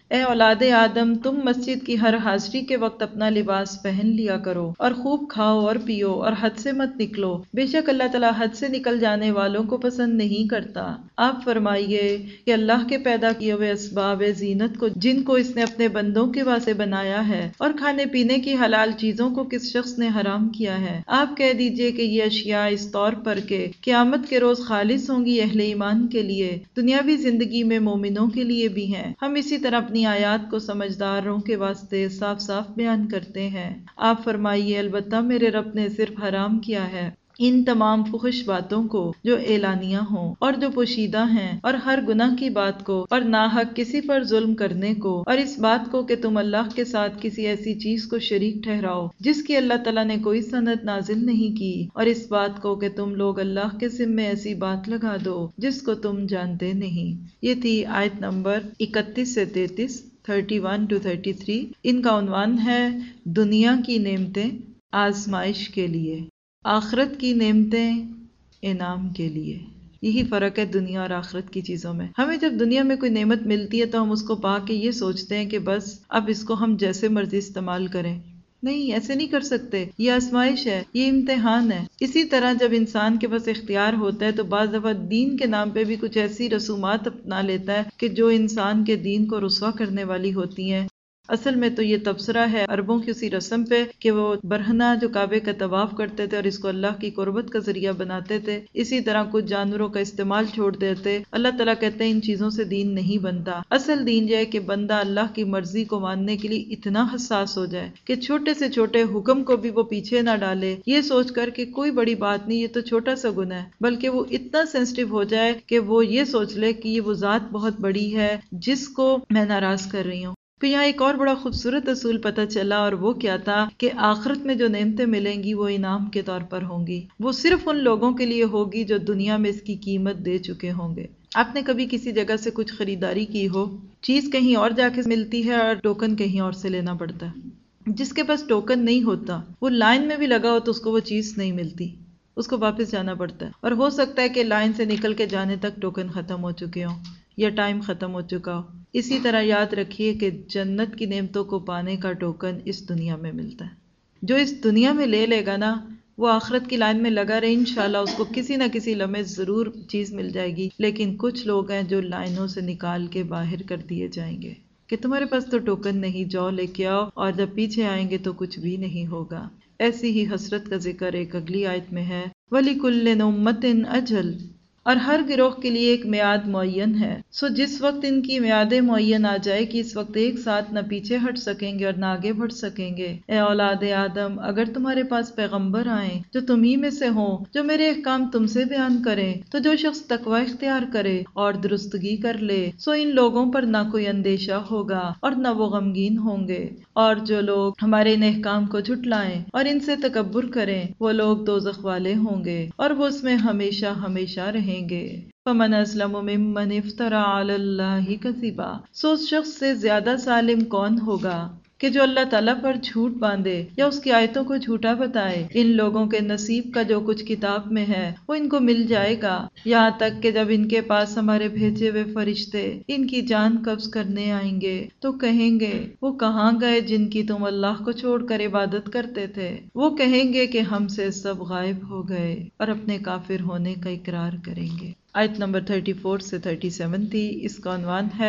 اے اولاد آدم، تم مسجد کی ہر حاضری کے وقت اپنا لباس پہن لیا کرو اور خوب کھاؤ اور پیو اور حد سے مت نکلو، بے شک اللہ تعالیٰ حد سے نکل جانے والوں کو پسند نہیں کرتا۔ آپ فرمائیے کہ اللہ کے پیدا کیے ہوئے اسباب زینت کو جن کو اس نے اپنے بندوں کے واسطے بنایا ہے اور کھانے پینے کی حلال چیزوں کو کس شخص نے حرام کیا ہے، آپ کہہ دیجئے کہ یہ اشیاء اس طور پر کہ قیامت کے روز خالص ہوں گی اہل ایمان کے لیے، دنیاوی زندگی میں مومنوں کے لیے بھی ہیں۔ ہم اسی طرح اپنی آیات کو سمجھداروں کے واسطے صاف صاف بیان کرتے ہیں۔ آپ فرمائیے البتہ میرے رب نے صرف حرام کیا ہے ان تمام فحش باتوں کو جو اعلانیہ ہوں اور جو پوشیدہ ہیں، اور ہر گناہ کی بات کو اور ناحق کسی پر ظلم کرنے کو، اور اس بات کو کہ تم اللہ کے ساتھ کسی ایسی چیز کو شریک ٹھہراؤ جس کی اللہ تعالیٰ نے کوئی سند نازل نہیں کی، اور اس بات کو کہ تم لوگ اللہ کے ذمے ایسی بات لگا دو جس کو تم جانتے نہیں۔ یہ تھی آیت نمبر اکتیس سے تینتیس، thirty one to thirty three. ان کا عنوان ہے دنیا کی نعمتیں آزمائش کے لیے، آخرت کی نعمتیں انعام کے لیے۔ یہی فرق ہے دنیا اور آخرت کی چیزوں میں۔ ہمیں جب دنیا میں کوئی نعمت ملتی ہے تو ہم اس کو پا کے یہ سوچتے ہیں کہ بس اب اس کو ہم جیسے مرضی استعمال کریں۔ نہیں، ایسے نہیں کر سکتے، یہ آزمائش ہے، یہ امتحان ہے۔ اسی طرح جب انسان کے پاس اختیار ہوتا ہے تو بعض دفعہ دین کے نام پہ بھی کچھ ایسی رسومات اپنا لیتا ہے کہ جو انسان کے دین کو رسوا کرنے والی ہوتی ہیں۔ اصل میں تو یہ تبصرہ ہے عربوں کی اسی رسم پہ کہ وہ برہنہ جو کعبے کا طواف کرتے تھے اور اس کو اللہ کی قربت کا ذریعہ بناتے تھے، اسی طرح کچھ جانوروں کا استعمال چھوڑ دیتے۔ اللہ تعالیٰ کہتے ہیں ان چیزوں سے دین نہیں بنتا۔ اصل دین یہ ہے کہ بندہ اللہ کی مرضی کو ماننے کے لیے اتنا حساس ہو جائے کہ چھوٹے سے چھوٹے حکم کو بھی وہ پیچھے نہ ڈالے، یہ سوچ کر کہ کوئی بڑی بات نہیں، یہ تو چھوٹا سا گناہ ہے، بلکہ وہ اتنا سینسٹیو ہو جائے کہ وہ یہ سوچ لے کہ یہ وہ ذات بہت بڑی ہے جس کو میں ناراض کر رہی ہوں۔ پھر یہاں ایک اور بڑا خوبصورت اصول پتہ چلا، اور وہ کیا تھا کہ آخرت میں جو نعمتیں ملیں گی وہ انعام کے طور پر ہوں گی، وہ صرف ان لوگوں کے لیے ہوگی جو دنیا میں اس کی قیمت دے چکے ہوں گے۔ آپ نے کبھی کسی جگہ سے کچھ خریداری کی ہو، چیز کہیں اور جا کے ملتی ہے اور ٹوکن کہیں اور سے لینا پڑتا ہے۔ جس کے پاس ٹوکن نہیں ہوتا وہ لائن میں بھی لگا ہو تو اس کو وہ چیز نہیں ملتی، اس کو واپس جانا پڑتا ہے، اور ہو سکتا ہے کہ لائن سے نکل کے جانے تک ٹوکن ختم ہو چکے ہوں یا ٹائم ختم ہو چکا ہو۔ اسی طرح یاد رکھیے کہ جنت کی نعمتوں کو پانے کا ٹوکن اس دنیا میں ملتا ہے۔ جو اس دنیا میں لے لے گا نا، وہ آخرت کی لائن میں لگا رہے، انشاءاللہ اس کو کسی نہ کسی لمحے ضرور چیز مل جائے گی۔ لیکن کچھ لوگ ہیں جو لائنوں سے نکال کے باہر کر دیے جائیں گے کہ تمہارے پاس تو ٹوکن نہیں، جاؤ لے کے آؤ، اور جب پیچھے آئیں گے تو کچھ بھی نہیں ہوگا۔ ایسی ہی حسرت کا ذکر ایک اگلی آیت میں ہے، وَلِكُلِّ أُمَّةٍ أَجَلٌ، اور ہر گروہ کے لیے ایک میعاد معین ہے، سو جس وقت ان کی میعاد معین آ جائے کہ اس وقت ایک ساتھ نہ پیچھے ہٹ سکیں گے اور نہ آگے بڑھ سکیں گے۔ اے اولاد آدم، اگر تمہارے پاس پیغمبر آئیں جو تمہی میں سے ہوں، جو میرے احکام تم سے بیان کریں، تو جو شخص تقوی اختیار کرے اور درستگی کر لے، سو ان لوگوں پر نہ کوئی اندیشہ ہوگا اور نہ وہ غمگین ہوں گے۔ اور جو لوگ ہمارے ان احکام کو جھٹلائیں اور ان سے تکبر کریں، وہ لوگ دوزخ والے ہوں گے اور وہ اس میں ہمیشہ ہمیشہ رہیں گے۔ فمن اسلم ممن افترى علی اللہ کذبا، سو اس شخص سے زیادہ ظالم کون ہوگا کہ جو اللہ تعالیٰ پر جھوٹ باندھے یا اس کی آیتوں کو جھوٹا بتائے۔ ان لوگوں کے نصیب کا جو کچھ کتاب میں ہے وہ ان کو مل جائے گا، یہاں تک کہ جب ان کے پاس ہمارے بھیجے ہوئے فرشتے ان کی جان قبض کرنے آئیں گے تو کہیں گے وہ کہاں گئے جن کی تم اللہ کو چھوڑ کر عبادت کرتے تھے؟ وہ کہیں گے کہ ہم سے سب غائب ہو گئے، اور اپنے کافر ہونے کا اقرار کریں گے۔ آیت نمبر چوتیس سے سینتیس تھی، اس کا عنوان ہے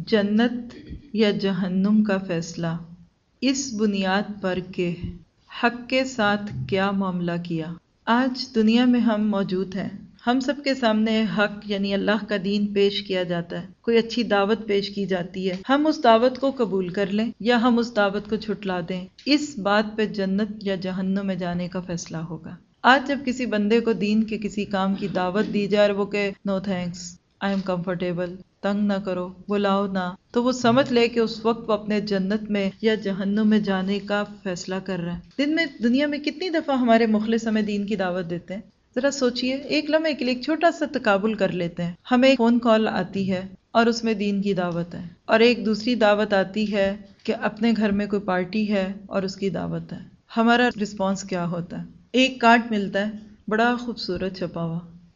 جنت یا جہنم کا فیصلہ، اس بنیاد پر کہ حق کے ساتھ کیا معاملہ کیا۔ آج دنیا میں ہم موجود ہیں، ہم سب کے سامنے حق یعنی اللہ کا دین پیش کیا جاتا ہے، کوئی اچھی دعوت پیش کی جاتی ہے، ہم اس دعوت کو قبول کر لیں یا ہم اس دعوت کو جھٹلا دیں، اس بات پہ جنت یا جہنم میں جانے کا فیصلہ ہوگا۔ آج جب کسی بندے کو دین کے کسی کام کی دعوت دی جائے اور وہ کہ no thanks, I am comfortable, تنگ نہ کرو، بلاؤ نہ، تو وہ سمجھ لے کہ اس وقت وہ اپنے جنت میں یا جہنم میں جانے کا فیصلہ کر رہا ہے۔ دن میں دنیا میں کتنی دفعہ ہمارے مخلص ہمیں دین کی دعوت دیتے ہیں، ذرا سوچئے، ایک لمحے کے لیے ایک چھوٹا سا تقابل کر لیتے ہیں، ہمیں ایک فون کال آتی ہے اور اس میں دین کی دعوت ہے، اور ایک دوسری دعوت آتی ہے کہ اپنے گھر میں کوئی پارٹی ہے اور اس کی دعوت ہے، ہمارا رسپانس کیا ہوتا ہے؟ ایک کارڈ ملتا ہے بڑا خوبصورت چھپا ہوا،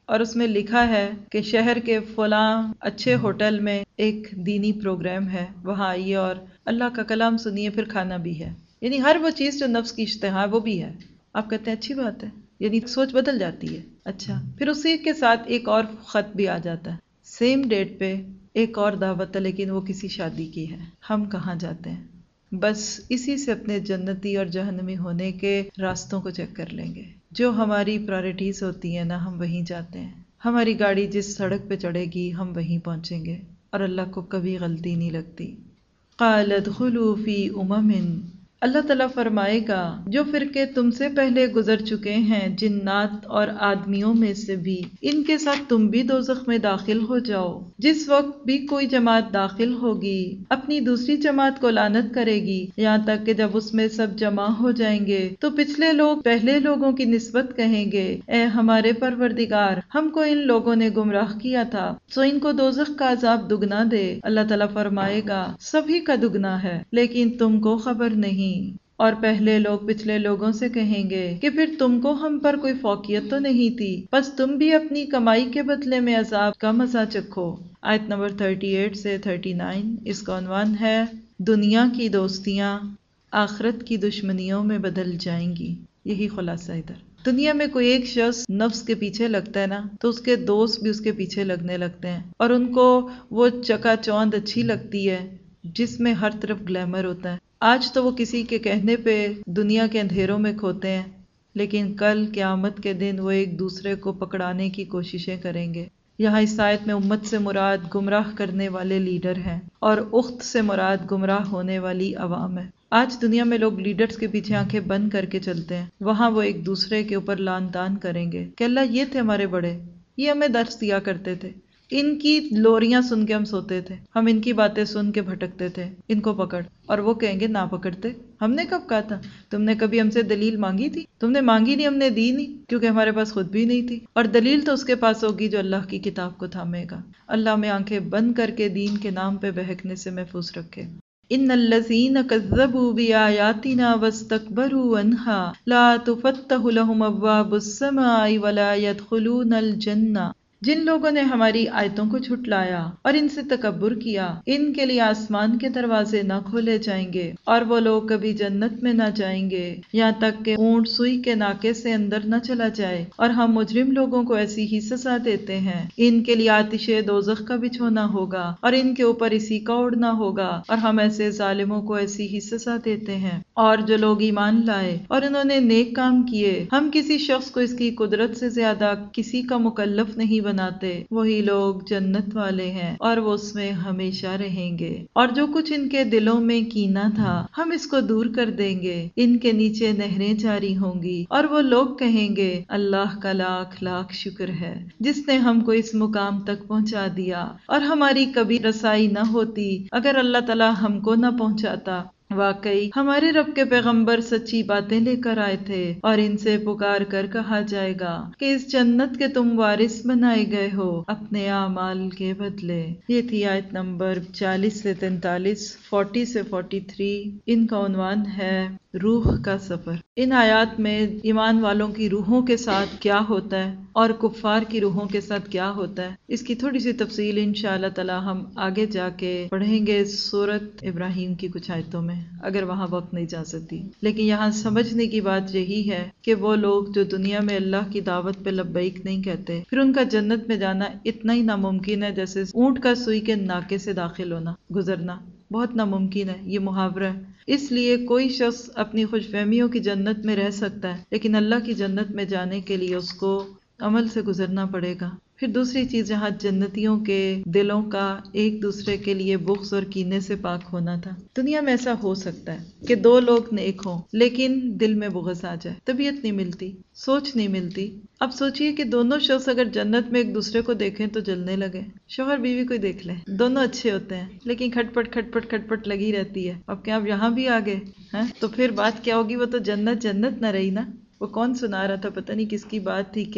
اور اس میں لکھا ہے کہ شہر کے فلاں اچھے ہوٹل میں ایک دینی پروگرام ہے، وہاں آئیے اور اللہ کا کلام سنیے، پھر کھانا بھی ہے، یعنی ہر وہ چیز جو نفس کی اشتہا ہے وہ بھی ہے۔ آپ کہتے ہیں اچھی بات ہے، یعنی سوچ بدل جاتی ہے۔ اچھا، پھر اسی کے ساتھ ایک اور خط بھی آ جاتا ہے، سیم ڈیٹ پہ ایک اور دعوت ہے، لیکن وہ کسی شادی کی ہے۔ ہم کہاں جاتے ہیں؟ بس اسی سے اپنے جنتی اور جہنمی ہونے کے راستوں کو چیک کر لیں گے۔ جو ہماری پرائرٹیز ہوتی ہیں نا، ہم وہیں جاتے ہیں۔ ہماری گاڑی جس سڑک پہ چڑھے گی ہم وہیں پہنچیں گے، اور اللہ کو کبھی غلطی نہیں لگتی۔ قَالَ ادْخُلُوا فِي أُمَمٍ، اللہ تعالیٰ فرمائے گا جو فرقے تم سے پہلے گزر چکے ہیں جنات اور آدمیوں میں سے بھی، ان کے ساتھ تم بھی دوزخ میں داخل ہو جاؤ۔ جس وقت بھی کوئی جماعت داخل ہوگی اپنی دوسری جماعت کو لعنت کرے گی، یہاں تک کہ جب اس میں سب جمع ہو جائیں گے تو پچھلے لوگ پہلے لوگوں کی نسبت کہیں گے، اے ہمارے پروردگار، ہم کو ان لوگوں نے گمراہ کیا تھا، سو ان کو دوزخ کا عذاب دگنا دے۔ اللہ تعالیٰ فرمائے گا سبھی کا دگنا ہے، لیکن تم کو خبر نہیں۔ اور پہلے لوگ پچھلے لوگوں سے کہیں گے کہ پھر تم کو ہم پر کوئی فوقیت تو نہیں تھی، بس تم بھی اپنی کمائی کے بدلے میں عذاب کا مزہ چکھو۔ آیت نمبر اڑتیس سے انتیس، اس کا عنوان ہے دنیا کی دوستیاں آخرت کی دشمنیوں میں بدل جائیں گی۔ یہی خلاصہ ادھر۔ دنیا میں کوئی ایک شخص نفس کے پیچھے لگتا ہے نا، تو اس کے دوست بھی اس کے پیچھے لگنے لگتے ہیں، اور ان کو وہ چکا چوند اچھی لگتی ہے جس میں ہر طرف گلیمر ہوتا ہے۔ آج تو وہ کسی کے کہنے پہ دنیا کے اندھیروں میں کھوتے ہیں، لیکن کل قیامت کے دن وہ ایک دوسرے کو پکڑانے کی کوششیں کریں گے۔ یہاں اس آیت میں امت سے مراد گمراہ کرنے والے لیڈر ہیں، اور اخت سے مراد گمراہ ہونے والی عوام ہے۔ آج دنیا میں لوگ لیڈرز کے پیچھے آنکھیں بند کر کے چلتے ہیں، وہاں وہ ایک دوسرے کے اوپر لعن طعن کریں گے کہ اللہ یہ تھے ہمارے بڑے، یہ ہمیں درس دیا کرتے تھے، ان کی لوریاں سن کے ہم سوتے تھے، ہم ان کی باتیں سن کے بھٹکتے تھے، ان کو پکڑ۔ اور وہ کہیں گے نہ پکڑتے، ہم نے کب کہا تھا؟ تم نے کبھی ہم سے دلیل مانگی تھی؟ تم نے مانگی نہیں، ہم نے دی نہیں، کیونکہ ہمارے پاس خود بھی نہیں تھی، اور دلیل تو اس کے پاس ہوگی جو اللہ کی کتاب کو تھامے گا۔ اللہ میں آنکھیں بند کر کے دین کے نام پہ بہکنے سے محفوظ رکھے۔ ان الذین کذبوا بآیاتنا واستکبروا عنہا لا تفتح لهم ابواب السماء ولا يدخلون الجنہ، جن لوگوں نے ہماری آیتوں کو جھٹلایا اور ان سے تکبر کیا، ان کے لیے آسمان کے دروازے نہ کھولے جائیں گے، اور وہ لوگ کبھی جنت میں نہ جائیں گے، یہاں تک کہ اونٹ سوئی کے ناکے سے اندر نہ چلا جائے، اور ہم مجرم لوگوں کو ایسی ہی سزا دیتے ہیں۔ ان کے لیے آتش دوزخ کا بچھونا ہوگا، اور ان کے اوپر اسی کا اڑنا ہوگا، اور ہم ایسے ظالموں کو ایسی ہی سزا دیتے ہیں۔ اور جو لوگ ایمان لائے اور انہوں نے نیک کام کیے، ہم کسی شخص کو اس کی قدرت سے زیادہ کسی کا مکلف نہیں بناتے، وہی لوگ جنت والے ہیں اور وہ اس میں ہمیشہ رہیں گے۔ اور جو کچھ ان کے دلوں میں کینہ تھا ہم اس کو دور کر دیں گے، ان کے نیچے نہریں جاری ہوں گی، اور وہ لوگ کہیں گے اللہ کا لاکھ لاکھ شکر ہے جس نے ہم کو اس مقام تک پہنچا دیا، اور ہماری کبھی رسائی نہ ہوتی اگر اللہ تعالی ہم کو نہ پہنچاتا۔ واقعی ہمارے رب کے پیغمبر سچی باتیں لے کر آئے تھے، اور ان سے پکار کر کہا جائے گا کہ اس جنت کے تم وارث بنائے گئے ہو اپنے اعمال کے بدلے۔ یہ تھی آیت نمبر چالیس سے تینتالیس، چالیس سے تینتالیس۔ ان کا عنوان ہے روح کا سفر۔ ان آیات میں ایمان والوں کی روحوں کے ساتھ کیا ہوتا ہے اور کفار کی روحوں کے ساتھ کیا ہوتا ہے، اس کی تھوڑی سی تفصیل انشاءاللہ تعالی ہم آگے جا کے پڑھیں گے سورۃ ابراہیم کی کچھ آیتوں میں، اگر وہاں وقت نہیں جا سکتی۔ لیکن یہاں سمجھنے کی بات یہی ہے کہ وہ لوگ جو دنیا میں اللہ کی دعوت پہ لبیک نہیں کہتے، پھر ان کا جنت میں جانا اتنا ہی ناممکن ہے جیسے اونٹ کا سوئی کے ناکے سے داخل ہونا، گزرنا بہت ناممکن ہے۔ یہ محاورہ ہے، اس لیے کوئی شخص اپنی خوش فہمیوں کی جنت میں رہ سکتا ہے، لیکن اللہ کی جنت میں جانے کے لیے اس کو عمل سے گزرنا پڑے گا۔ پھر دوسری چیز، جہاں جنتیوں کے دلوں کا ایک دوسرے کے لیے بغض اور کینے سے پاک ہونا تھا، دنیا میں ایسا ہو سکتا ہے کہ دو لوگ نیک ہوں لیکن دل میں بغض آ جائے، طبیعت نہیں ملتی، سوچ نہیں ملتی۔ اب سوچئے کہ دونوں شخص اگر جنت میں ایک دوسرے کو دیکھیں تو جلنے لگے، شوہر بیوی کو دیکھ لیں، دونوں اچھے ہوتے ہیں لیکن کھٹ پٹ کھٹ پٹ کھٹ پٹ لگی رہتی ہے، اب کیا اب یہاں بھی آ گئے ہیں تو پھر بات کیا ہوگی؟ وہ تو جنت جنت نہ رہی نا۔ وہ کون سنا رہا تھا، پتہ نہیں کس کی بات تھی، کہ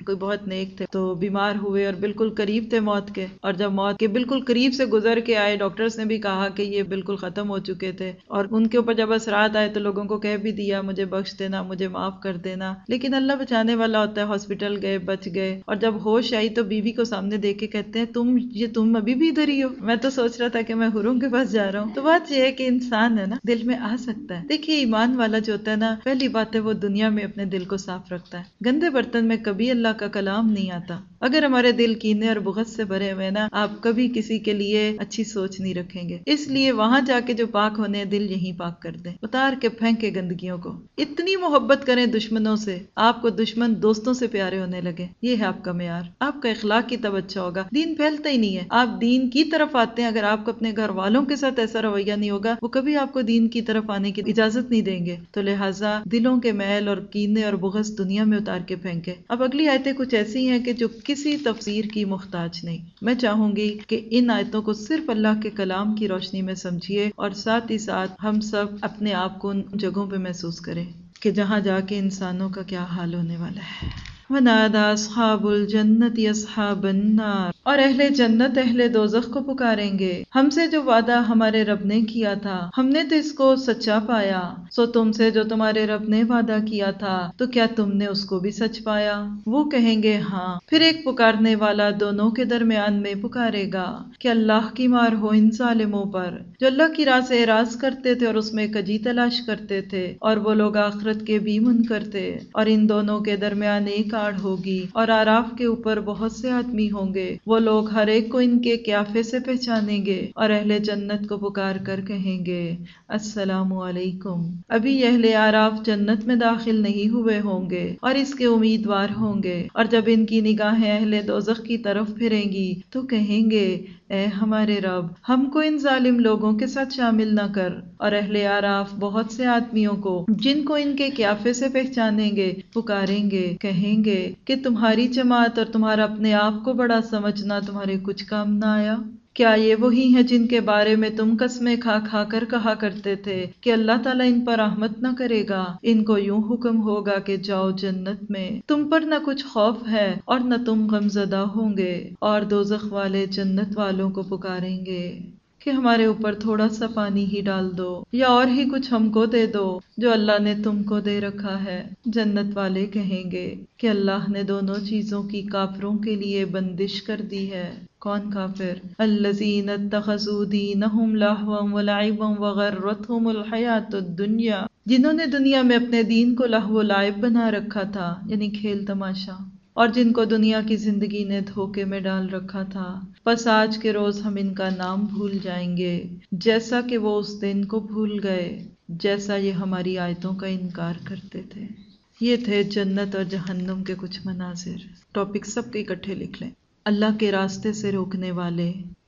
کوئی بہت نیک تھے تو بیمار ہوئے اور بالکل قریب تھے موت کے، اور جب موت کے بالکل قریب سے گزر کے آئے، ڈاکٹرز نے بھی کہا کہ یہ بالکل ختم ہو چکے تھے، اور ان کے اوپر جب اثرات آئے تو لوگوں کو کہہ بھی دیا مجھے بخش دینا، مجھے معاف کر دینا، لیکن اللہ بچانے والا ہوتا ہے، ہاسپٹل گئے، بچ گئے، اور جب ہوش آئی تو بیوی کو سامنے دیکھ کے کہتے ہیں تم یہ تم ابھی بھی ادھر ہی ہو، میں تو سوچ رہا تھا کہ میں حوروں کے پاس جا رہا ہوں۔ تو بات یہ ہے کہ انسان ہے نا، دل میں آ سکتا ہے۔ دیکھیے ایمان والا جو ہوتا ہے نا، پہلی بات ہے وہ دنیا میں اپنے دل کو صاف رکھتا ہے، گندے برتن میں کبھی اللہ کا کلام نہیں آتا۔ اگر ہمارے دل کینے اور بغض سے بھرے ہوئے نا، آپ کبھی کسی کے لیے اچھی سوچ نہیں رکھیں گے، اس لیے وہاں جا کے جو پاک ہونے ہیں دل یہیں پاک کر دیں، اتار کے پھینکے گندگیوں کو، اتنی محبت کریں دشمنوں سے آپ کو دشمن دوستوں سے پیارے ہونے لگے، یہ ہے آپ کا معیار، آپ کا اخلاق کی تب اچھا ہوگا۔ دین پھیلتا ہی نہیں ہے، آپ دین کی طرف آتے ہیں، اگر آپ کو اپنے گھر والوں کے ساتھ ایسا رویہ نہیں ہوگا وہ کبھی آپ کو دین کی طرف آنے کی اجازت نہیں دیں گے۔ تو لہٰذا دلوں کے میل اور کینے اور بغض دنیا میں اتار کے پھینکے۔ اب اگلی آیتیں کچھ ایسی ہیں کہ جو کسی تفسیر کی محتاج نہیں، میں چاہوں گی کہ ان آیتوں کو صرف اللہ کے کلام کی روشنی میں سمجھیے، اور ساتھ ہی ساتھ ہم سب اپنے آپ کو ان جگہوں پہ محسوس کریں کہ جہاں جا کے انسانوں کا کیا حال ہونے والا ہے۔ وَنَادَى أَصْحَابُ الْجَنَّةِ أَصْحَابَ النَّارِ، اور اہل جنت اہل دوزخ کو پکاریں گے، ہم سے جو وعدہ ہمارے رب نے کیا تھا ہم نے تو اس کو سچا پایا، سو تم سے جو تمہارے رب نے وعدہ کیا تھا تو کیا تم نے اس کو بھی سچ پایا؟ وہ کہیں گے ہاں۔ پھر ایک پکارنے والا دونوں کے درمیان میں پکارے گا کہ اللہ کی مار ہو ان ظالموں پر جو اللہ کی راہ سے اعراض کرتے تھے اور اس میں کجی تلاش کرتے تھے، اور وہ لوگ آخرت کے بھی منکر تھے، اور ان دونوں کے درمیان ایک آڑ ہوگی، اور آراف کے اوپر بہت سے آدمی ہوں گے، وہ لوگ ہر ایک کو ان کے قیافے سے پہچانیں گے، اور اہل جنت کو پکار کر کہیں گے السلام علیکم۔ ابھی اہل آراف جنت میں داخل نہیں ہوئے ہوں گے اور اس کے امیدوار ہوں گے، اور جب ان کی نگاہیں اہل دوزخ کی طرف پھریں گی تو کہیں گے اے ہمارے رب ہم کو ان ظالم لوگوں کے ساتھ شامل نہ کر، اور اہل آراف بہت سے آدمیوں کو جن کو ان کے قیافے سے پہچانیں گے پکاریں گے، کہیں گے کہ تمہاری جماعت اور تمہارا اپنے آپ کو بڑا سمجھنا تمہارے کچھ کام نہ آیا؟ کیا یہ وہی ہیں جن کے بارے میں تم قسمیں کھا کھا کر کہا کرتے تھے کہ اللہ تعالیٰ ان پر رحمت نہ کرے گا، ان کو یوں حکم ہوگا کہ جاؤ جنت میں، تم پر نہ کچھ خوف ہے اور نہ تم غمزدہ ہوں گے، اور دوزخ والے جنت والوں کو پکاریں گے کہ ہمارے اوپر تھوڑا سا پانی ہی ڈال دو یا اور ہی کچھ ہم کو دے دو جو اللہ نے تم کو دے رکھا ہے۔ جنت والے کہیں گے کہ اللہ نے دونوں چیزوں کی کافروں کے لیے بندش کر دی ہے۔ کون کافر؟ الذین اتخذوا دینہم لہوا ولعبا وغرتہم الحیاۃ الدنیا، جنہوں نے دنیا میں اپنے دین کو لہو و لعب بنا رکھا تھا، یعنی کھیل تماشا، اور جن کو دنیا کی زندگی نے دھوکے میں ڈال رکھا تھا، پس آج کے روز ہم ان کا نام بھول جائیں گے جیسا کہ وہ اس دن کو بھول گئے جیسا یہ ہماری آیتوں کا انکار کرتے تھے۔ یہ تھے جنت اور جہنم کے کچھ مناظر۔ ٹاپک سب کے اکٹھے لکھ لیں۔ اللہ کے راستے سے روکنے والے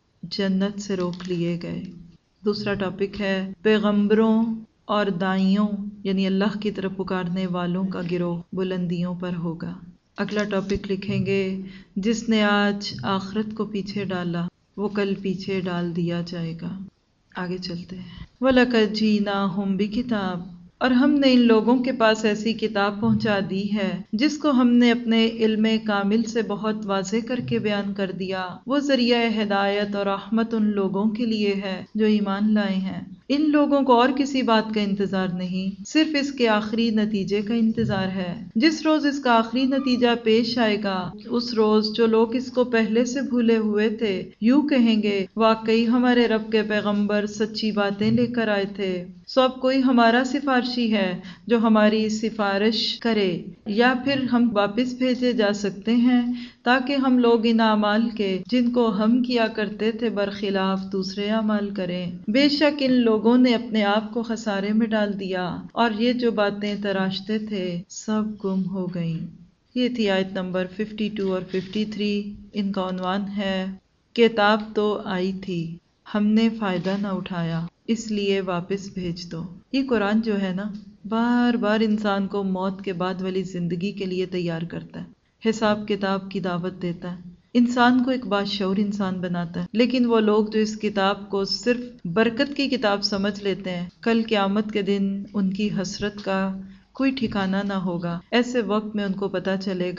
جنت سے روک لیے گئے۔ دوسرا ٹاپک ہے پیغمبروں اور دائیوں یعنی اللہ کی طرف پکارنے والوں کا گروہ بلندیوں پر ہوگا۔ اگلا ٹاپک لکھیں گے جس نے آج آخرت کو پیچھے ڈالا وہ کل پیچھے ڈال دیا جائے گا۔ آگے چلتے ہیں۔ وَلَقَدْ جِئْنَاهُمْ بِكِتَابٍ، اور ہم نے ان لوگوں کے پاس ایسی کتاب پہنچا دی ہے جس کو ہم نے اپنے علم کامل سے بہت واضح کر کے بیان کر دیا، وہ ذریعہ ہدایت اور رحمت ان لوگوں کے لیے ہے جو ایمان لائے ہیں۔ ان لوگوں کو اور کسی بات کا انتظار نہیں، صرف اس کے آخری نتیجے کا انتظار ہے۔ جس روز اس کا آخری نتیجہ پیش آئے گا اس روز جو لوگ اس کو پہلے سے بھولے ہوئے تھے یوں کہیں گے واقعی ہمارے رب کے پیغمبر سچی باتیں لے کر آئے تھے، سو اب کوئی ہمارا سفارشی ہے جو ہماری سفارش کرے، یا پھر ہم واپس بھیجے جا سکتے ہیں تاکہ ہم لوگ ان اعمال کے جن کو ہم کیا کرتے تھے برخلاف دوسرے اعمال کریں۔ بے شک ان لوگوں نے اپنے آپ کو خسارے میں ڈال دیا اور یہ جو باتیں تراشتے تھے سب گم ہو گئیں۔ یہ تھی آیت نمبر باون اور ترپن۔ ان کا عنوان ہے کتاب تو آئی تھی ہم نے فائدہ نہ اٹھایا اس لیے واپس بھیج دو۔ یہ قرآن جو ہے نا بار بار انسان کو موت کے بعد والی زندگی کے لیے تیار کرتا ہے، حساب کتاب کی دعوت دیتا ہے، انسان کو ایک باشعور انسان بناتا ہے۔ لیکن وہ لوگ جو اس کتاب کو صرف برکت کی کتاب سمجھ لیتے ہیں کل قیامت کے دن ان کی حسرت کا کوئی ٹھکانہ نہ ہوگا۔ ایسے وقت میں ان کو پتہ چلے گا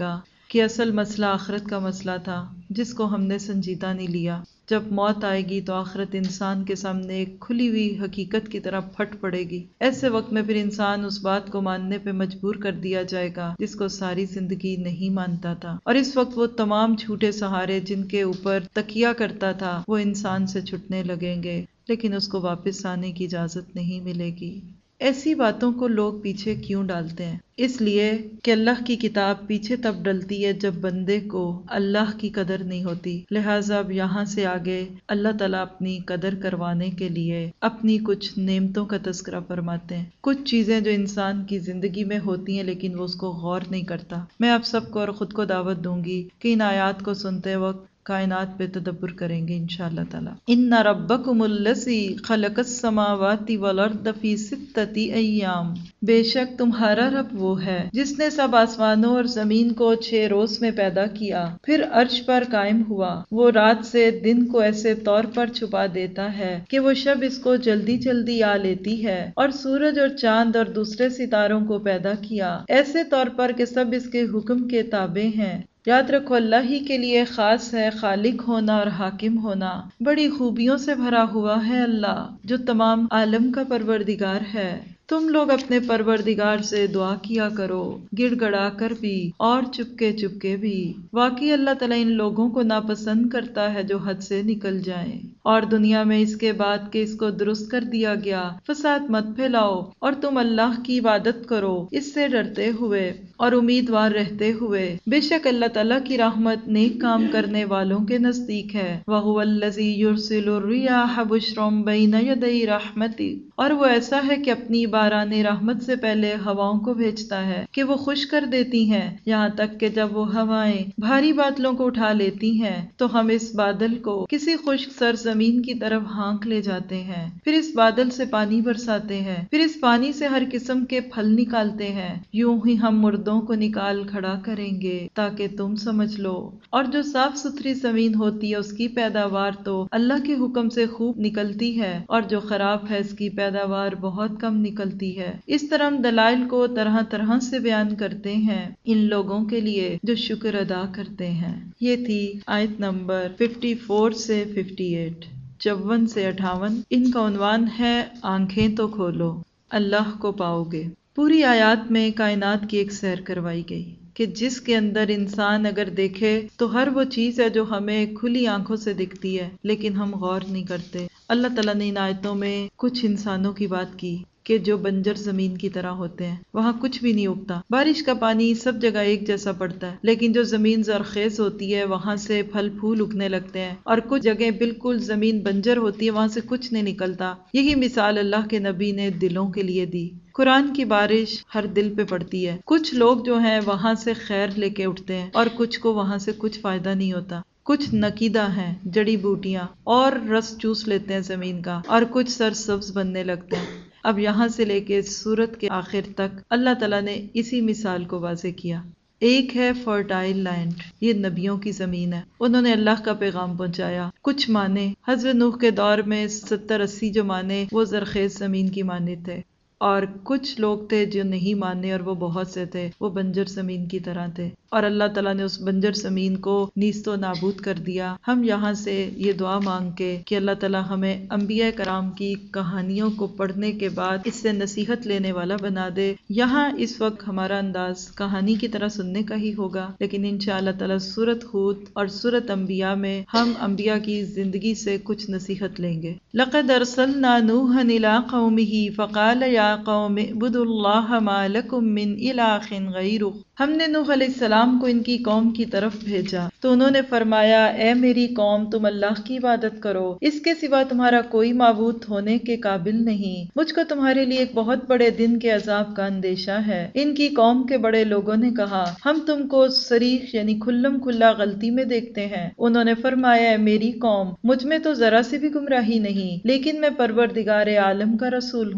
کہ اصل مسئلہ آخرت کا مسئلہ تھا جس کو ہم نے سنجیدہ نہیں لیا۔ جب موت آئے گی تو آخرت انسان کے سامنے ایک کھلی ہوئی حقیقت کی طرح پھٹ پڑے گی۔ ایسے وقت میں پھر انسان اس بات کو ماننے پہ مجبور کر دیا جائے گا جس کو ساری زندگی نہیں مانتا تھا، اور اس وقت وہ تمام جھوٹے سہارے جن کے اوپر تکیہ کرتا تھا وہ انسان سے چھٹنے لگیں گے، لیکن اس کو واپس آنے کی اجازت نہیں ملے گی۔ ایسی باتوں کو لوگ پیچھے کیوں ڈالتے ہیں؟ اس لیے کہ اللہ کی کتاب پیچھے تب ڈلتی ہے جب بندے کو اللہ کی قدر نہیں ہوتی، لہٰذا اب یہاں سے آگے اللہ تعالیٰ اپنی قدر کروانے کے لیے اپنی کچھ نعمتوں کا تذکرہ فرماتے ہیں، کچھ چیزیں جو انسان کی زندگی میں ہوتی ہیں لیکن وہ اس کو غور نہیں کرتا۔ میں آپ سب کو اور خود کو دعوت دوں گی کہ ان آیات کو سنتے وقت کائنات پہ تدبر کریں گے انشاءاللہ تعالی۔ ان ربکم الذی خلق السماوات والارض فی ستۃ ایام، بے شک تمہارا رب وہ ہے جس نے سب آسمانوں اور زمین کو چھ روز میں پیدا کیا، پھر عرش پر قائم ہوا۔ وہ رات سے دن کو ایسے طور پر چھپا دیتا ہے کہ وہ شب اس کو جلدی جلدی آ لیتی ہے، اور سورج اور چاند اور دوسرے ستاروں کو پیدا کیا ایسے طور پر کہ سب اس کے حکم کے تابع ہیں۔ یاد رکھو اللہ ہی کے لیے خاص ہے خالق ہونا اور حاکم ہونا۔ بڑی خوبیوں سے بھرا ہوا ہے اللہ جو تمام عالم کا پروردگار ہے۔ تم لوگ اپنے پروردگار سے دعا کیا کرو، گڑ گڑا کر بھی اور چپکے چپکے بھی۔ واقعی اللہ تعالیٰ ان لوگوں کو ناپسند کرتا ہے جو حد سے نکل جائیں۔ اور دنیا میں اس کے بعد کہ اس کو درست کر دیا گیا فساد مت پھیلاؤ، اور تم اللہ کی عبادت کرو اس سے ڈرتے ہوئے اور امیدوار رہتے ہوئے۔ بے شک اللہ تعالیٰ کی رحمت نیک کام کرنے والوں کے نزدیک ہے۔ وَهُوَ الَّذِي يُرْسِلُ الرِّيَاحَ بُشْرًا بَيْنَ يَدَيْ رَحْمَتِهِ، اور وہ ایسا ہے کہ اپنی باران رحمت سے پہلے ہواؤں کو بھیجتا ہے کہ وہ خوش کر دیتی ہیں، یہاں تک کہ جب وہ ہوائیں بھاری بادلوں کو اٹھا لیتی ہیں تو ہم اس بادل کو کسی خشک سرزمین کی طرف ہانک لے جاتے ہیں، پھر اس بادل سے پانی برساتے ہیں، پھر اس پانی سے ہر قسم کے پھل نکالتے ہیں، یوں ہی ہم مردوں کو نکال کھڑا کریں گے تاکہ تم سمجھ لو۔ اور جو صاف ستھری زمین ہوتی ہے اس کی پیداوار تو اللہ کے حکم سے خوب نکلتی ہے، اور جو خراب ہے اس کی پیداوار بہت کم نکلتی ہے۔ اس طرح ہم دلائل کو طرح طرح سے بیان کرتے ہیں ان لوگوں کے لیے جو شکر ادا کرتے ہیں۔ یہ تھی آیت نمبر چون سے اٹھاون، چون سے اٹھاون۔ ان کا عنوان ہے آنکھیں تو کھولو، اللہ کو پاؤ گے۔ پوری آیات میں کائنات کی ایک سیر کروائی گئی کہ جس کے اندر انسان اگر دیکھے تو ہر وہ چیز ہے جو ہمیں کھلی آنکھوں سے دکھتی ہے لیکن ہم غور نہیں کرتے۔ اللہ تعالیٰ نے ان آیتوں میں کچھ انسانوں کی بات کی کہ جو بنجر زمین کی طرح ہوتے ہیں، وہاں کچھ بھی نہیں اگتا، بارش کا پانی سب جگہ ایک جیسا پڑتا ہے، لیکن جو زمین زرخیز ہوتی ہے وہاں سے پھل پھول اگنے لگتے ہیں، اور کچھ جگہ بالکل زمین بنجر ہوتی ہے وہاں سے کچھ نہیں نکلتا۔ یہی مثال اللہ کے نبی نے دلوں کے لیے دی۔ قرآن کی بارش ہر دل پہ پڑتی ہے، کچھ لوگ جو ہیں وہاں سے خیر لے کے اٹھتے ہیں اور کچھ کو وہاں سے کچھ فائدہ نہیں ہوتا، کچھ نقیدہ ہیں جڑی بوٹیاں اور رس چوس لیتے ہیں زمین کا، اور کچھ سرسبز بننے لگتے ہیں۔ اب یہاں سے لے کے سورت کے آخر تک اللہ تعالیٰ نے اسی مثال کو واضح کیا۔ ایک ہے فرٹائل لینڈ، یہ نبیوں کی زمین ہے، انہوں نے اللہ کا پیغام پہنچایا، کچھ مانے حضرت نوح کے دور میں ستر اسی جو مانے وہ زرخیز زمین کی مانے تھے، اور کچھ لوگ تھے جو نہیں مانے اور وہ بہت سے تھے، وہ بنجر زمین کی طرح تھے، اور اللہ تعالیٰ نے اس بنجر زمین کو نیست و نابود کر دیا۔ ہم یہاں سے یہ دعا مانگ کے کہ اللہ تعالیٰ ہمیں انبیاء کرام کی کہانیوں کو پڑھنے کے بعد اس سے نصیحت لینے والا بنا دے۔ یہاں اس وقت ہمارا انداز کہانی کی طرح سننے کا ہی ہوگا، لیکن انشاءاللہ تعالیٰ سورت ہود اور سورت انبیاء میں ہم انبیاء کی زندگی سے کچھ نصیحت لیں گے۔ لَقَدْ أَرْسَلْنَا نُوحًا إِلَىٰ قَوْمِهِ فَقَالَ يَا قَوْمِ اعْبُدُوا اللَّهَ مَا لَكُم مِّنْ إِلَٰهٍ غَيْرُهُ۔ ہم نے نوح علیہ السلام کو ان کی قوم کی طرف بھیجا تو انہوں نے فرمایا، اے میری قوم تم اللہ کی عبادت کرو، اس کے سوا تمہارا کوئی معبود ہونے کے قابل نہیں، مجھ کو تمہارے لیے ایک بہت بڑے دن کے عذاب کا اندیشہ ہے۔ ان کی قوم کے بڑے لوگوں نے کہا، ہم تم کو صریح یعنی کھلم کھلا غلطی میں دیکھتے ہیں۔ انہوں نے فرمایا، اے میری قوم مجھ میں تو ذرا سی بھی گمراہی نہیں، لیکن میں پروردگار عالم کا رسول ہوں۔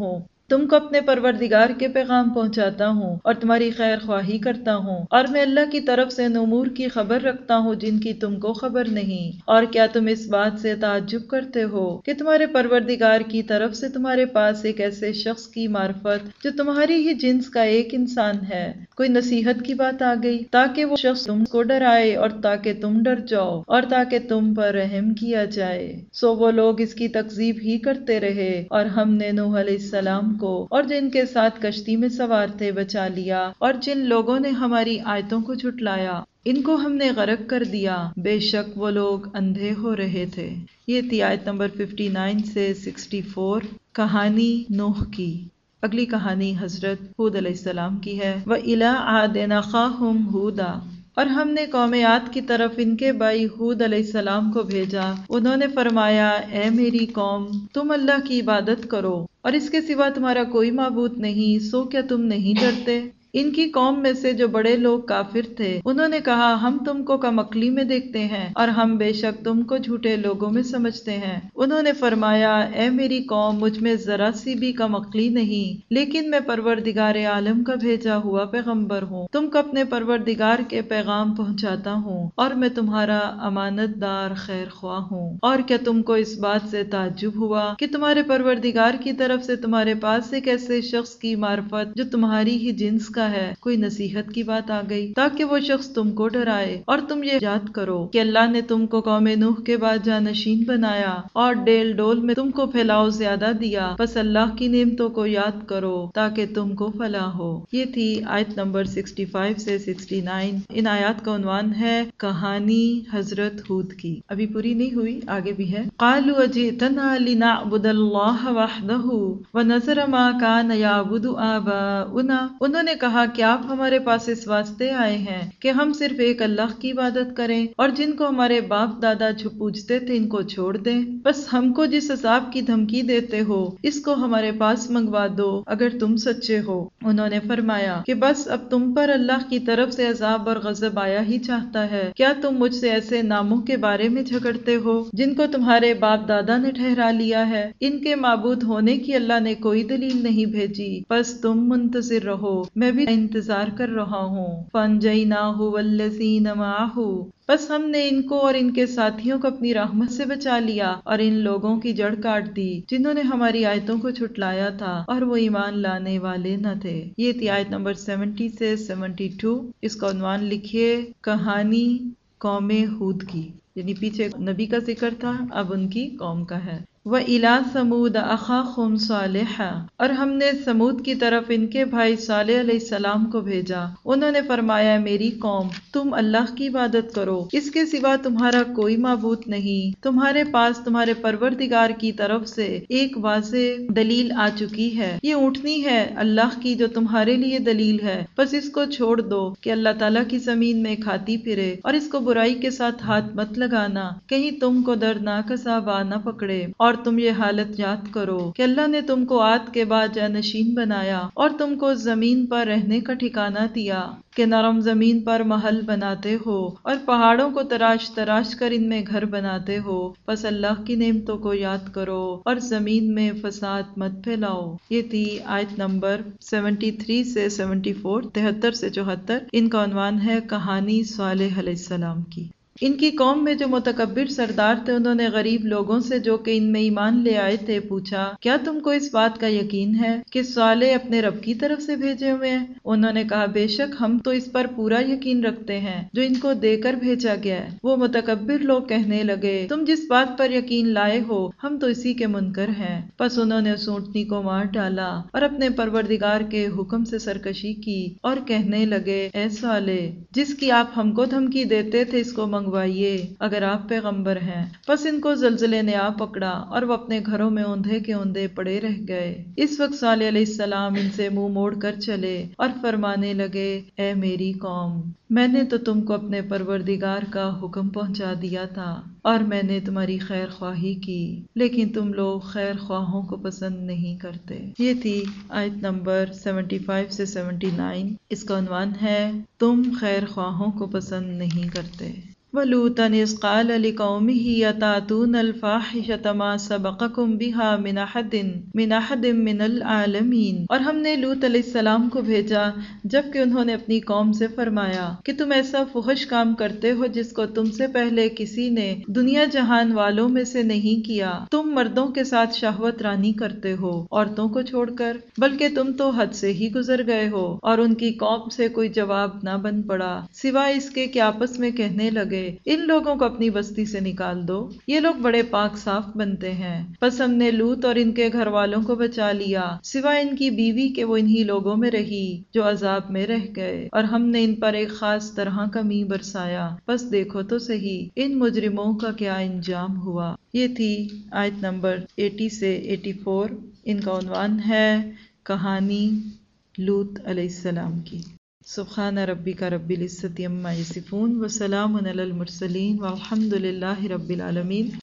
تم کو اپنے پروردگار کے پیغام پہنچاتا ہوں اور تمہاری خیر خواہی کرتا ہوں، اور میں اللہ کی طرف سے امور کی خبر رکھتا ہوں جن کی تم کو خبر نہیں۔ اور کیا تم اس بات سے تعجب کرتے ہو کہ تمہارے پروردگار کی طرف سے تمہارے پاس ایک ایسے شخص کی معرفت جو تمہاری ہی جنس کا ایک انسان ہے کوئی نصیحت کی بات آ گئی تاکہ وہ شخص تم کو ڈرائے اور تاکہ تم ڈر جاؤ اور تاکہ تم پر رحم کیا جائے۔ سو وہ لوگ اس کی تکذیب ہی کرتے رہے، اور ہم نے نوح علیہ السلام کو اور جن کے ساتھ کشتی میں سوار تھے بچا لیا، اور جن لوگوں نے ہماری آیتوں کو جھٹلایا ان کو ہم نے غرق کر دیا، بے شک وہ لوگ اندھے ہو رہے تھے۔ یہ تھی آیت نمبر ففٹی نائن سے سکسٹی فور، کہانی نوح کی۔ اگلی کہانی حضرت ہود علیہ السلام کی ہے۔ وَإِلَىٰ عَادٍ أَخَاهُمْ هُودًا، اور ہم نے قوم عاد کی طرف ان کے بھائی ہود علیہ السلام کو بھیجا۔ انہوں نے فرمایا، اے میری قوم، تم اللہ کی عبادت کرو اور اس کے سوا تمہارا کوئی معبود نہیں، سو کیا تم نہیں ڈرتے؟ ان کی قوم میں سے جو بڑے لوگ کافر تھے انہوں نے کہا، ہم تم کو کم عقلی میں دیکھتے ہیں اور ہم بے شک تم کو جھوٹے لوگوں میں سمجھتے ہیں۔ انہوں نے فرمایا، اے میری قوم، مجھ میں ذرا سی بھی کم عقلی نہیں، لیکن میں پروردگار عالم کا بھیجا ہوا پیغمبر ہوں، تم کو اپنے پروردگار کے پیغام پہنچاتا ہوں اور میں تمہارا امانت دار خیر خواہ ہوں۔ اور کیا تم کو اس بات سے تعجب ہوا کہ تمہارے پروردگار کی طرف سے تمہارے پاس ایک ایسے شخص کی معرفت جو تمہاری ہی جنس کا ہے کوئی نصیحت کی بات آ گئی تاکہ وہ شخص تم کو ڈرائے، اور تم یہ یاد کرو کہ اللہ نے تم کو قوم نوح کے بعد جانشین بنایا اور ڈیل ڈول میں تم کو پھیلاؤ زیادہ دیا، بس اللہ کی نعمتوں کو یاد کرو تاکہ تم کو فلاح ہو۔ یہ تھی آیت نمبر سکسٹی فائیو سے سکسٹی نائن۔ ان آیات کا عنوان ہے کہانی حضرت ہود کی، ابھی پوری نہیں ہوئی، آگے بھی ہے۔ قالوا اجئتنا لنعبد اللہ وحدہ ونذر ما کان یعبد آباؤنا، انہوں نے کہا کہ آپ ہمارے پاس اس واسطے آئے ہیں کہ ہم صرف ایک اللہ کی عبادت کریں اور جن کو ہمارے باپ دادا جو پوجتے تھے ان کو چھوڑ دیں، بس ہم کو جس عذاب کی دھمکی دیتے ہو اس کو ہمارے پاس منگوا دو اگر تم سچے ہو۔ انہوں نے فرمایا کہ بس اب تم پر اللہ کی طرف سے عذاب اور غضب آیا ہی چاہتا ہے، کیا تم مجھ سے ایسے ناموں کے بارے میں جھگڑتے ہو جن کو تمہارے باپ دادا نے ٹھہرا لیا ہے؟ ان کے معبود ہونے کی اللہ نے کوئی دلیل نہیں بھیجی، بس تم منتظر رہو، میں بھی انتظار کر رہا ہوں۔ فَانْجَيْنَاهُ وَالَّذِينَ مَعَهُ، بس ہم نے ان کو اور ان کے ساتھیوں کو اپنی رحمت سے بچا لیا اور ان لوگوں کی جڑ کاٹ دی جنہوں نے ہماری آیتوں کو جھٹلایا تھا اور وہ ایمان لانے والے نہ تھے۔ یہ تھی آیت نمبر سیونٹی سے سیونٹی ٹو۔ اس کا عنوان لکھیے کہانی قوم ہود کی، یعنی پیچھے نبی کا ذکر تھا، اب ان کی قوم کا ہے۔ وَإِلَىٰ ثَمُودَ أَخَاهُمْ صَالِحًا، اور ہم نے سمود کی طرف ان کے بھائی صالح علیہ السلام کو بھیجا۔ انہوں نے فرمایا، میری قوم، تم اللہ کی عبادت کرو، اس کے سوا تمہارا کوئی معبود نہیں، تمہارے پاس تمہارے پروردگار کی طرف سے ایک واضح دلیل آ چکی ہے، یہ اونٹنی ہے اللہ کی جو تمہارے لیے دلیل ہے، بس اس کو چھوڑ دو کہ اللہ تعالیٰ کی زمین میں کھاتی پھرے، اور اس کو برائی کے ساتھ ہاتھ مت لگانا کہیں تم کو دردناک عذاب آ نہ پکڑے۔ اور تم یہ حالت یاد کرو کہ اللہ نے تم کو عاد کے بعد جانشین بنایا اور تم کو زمین پر رہنے کا ٹھکانہ دیا کہ نرم زمین پر محل بناتے ہو اور پہاڑوں کو تراش تراش کر ان میں گھر بناتے ہو، بس اللہ کی نعمتوں کو یاد کرو اور زمین میں فساد مت پھیلاؤ۔ یہ تھی آیت نمبر سیونٹی تھری سے سیونٹی فور، تہتر سے چوہتر۔ ان کا عنوان ہے کہانی صالح علیہ السلام کی۔ ان کی قوم میں جو متکبر سردار تھے انہوں نے غریب لوگوں سے جو کہ ان میں ایمان لے آئے تھے پوچھا، کیا تم کو اس بات کا یقین ہے کہ صالح اپنے رب کی طرف سے بھیجے ہوئے ہیں؟ انہوں نے کہا، بے شک ہم تو اس پر پورا یقین رکھتے ہیں جو ان کو دے کر بھیجا گیا ہے۔ وہ متکبر لوگ کہنے لگے، تم جس بات پر یقین لائے ہو ہم تو اسی کے منکر ہیں۔ پس انہوں نے اس اونٹنی کو مار ڈالا اور اپنے پروردگار کے حکم سے سرکشی کی اور کہنے لگے، اے صالح، جس کی آپ ہم کو دھمکی دیتے تھے اس کو منگوائیے اگر آپ پیغمبر ہیں۔ پس ان کو زلزلے نے آ پکڑا اور وہ اپنے گھروں میں اوندھے کے اوندھے پڑے رہ گئے۔ اس وقت صالح علیہ السلام ان سے منہ موڑ کر چلے اور فرمانے لگے، اے میری قوم، میں نے تو تم کو اپنے پروردگار کا حکم پہنچا دیا تھا اور میں نے تمہاری خیر خواہی کی، لیکن تم لوگ خیر خواہوں کو پسند نہیں کرتے۔ یہ تھی آیت نمبر سیونٹی فائیو سے سیونٹی نائن۔ اس کا عنوان ہے تم خیر خواہوں کو پسند نہیں کرتے۔ وَلُوطًا إِذْ قَالَ لِقَوْمِهِ أَتَأْتُونَ الْفَاحِشَةَ مَا سَبَقَكُم بِهَا مِنْ أَحَدٍ مِنْ أَحَدٍ مِنَ الْعَالَمِينَ۔ اور ہم نے لوط علیہ السلام کو بھیجا جبکہ انہوں نے اپنی قوم سے فرمایا کہ تم ایسا فحش کام کرتے ہو جس کو تم سے پہلے کسی نے دنیا جہان والوں میں سے نہیں کیا۔ تم مردوں کے ساتھ شہوت رانی کرتے ہو عورتوں کو چھوڑ کر، بلکہ تم تو حد سے ہی گزر گئے ہو۔ اور ان کی قوم سے کوئی جواب نہ بن پڑا سوائے اس کے کہ آپس میں کہنے لگے ان لوگوں کو اپنی بستی سے نکال دو، یہ لوگ بڑے پاک صاف بنتے ہیں۔ پس ہم نے لوط اور ان کے گھر والوں کو بچا لیا سوائے ان کی بیوی کہ وہ انہی لوگوں میں رہی جو عذاب میں رہ گئے، اور ہم نے ان پر ایک خاص طرح کا می برسایا۔ پس دیکھو تو صحیح ان مجرموں کا کیا انجام ہوا۔ یہ تھی آیت نمبر اسی سے چوراسی۔ ان کا عنوان ہے کہانی لوط علیہ السلام کی۔ سبحان ربک رب العزة عما یصفون وسلام علی المرسلین والحمد للہ رب العالمین۔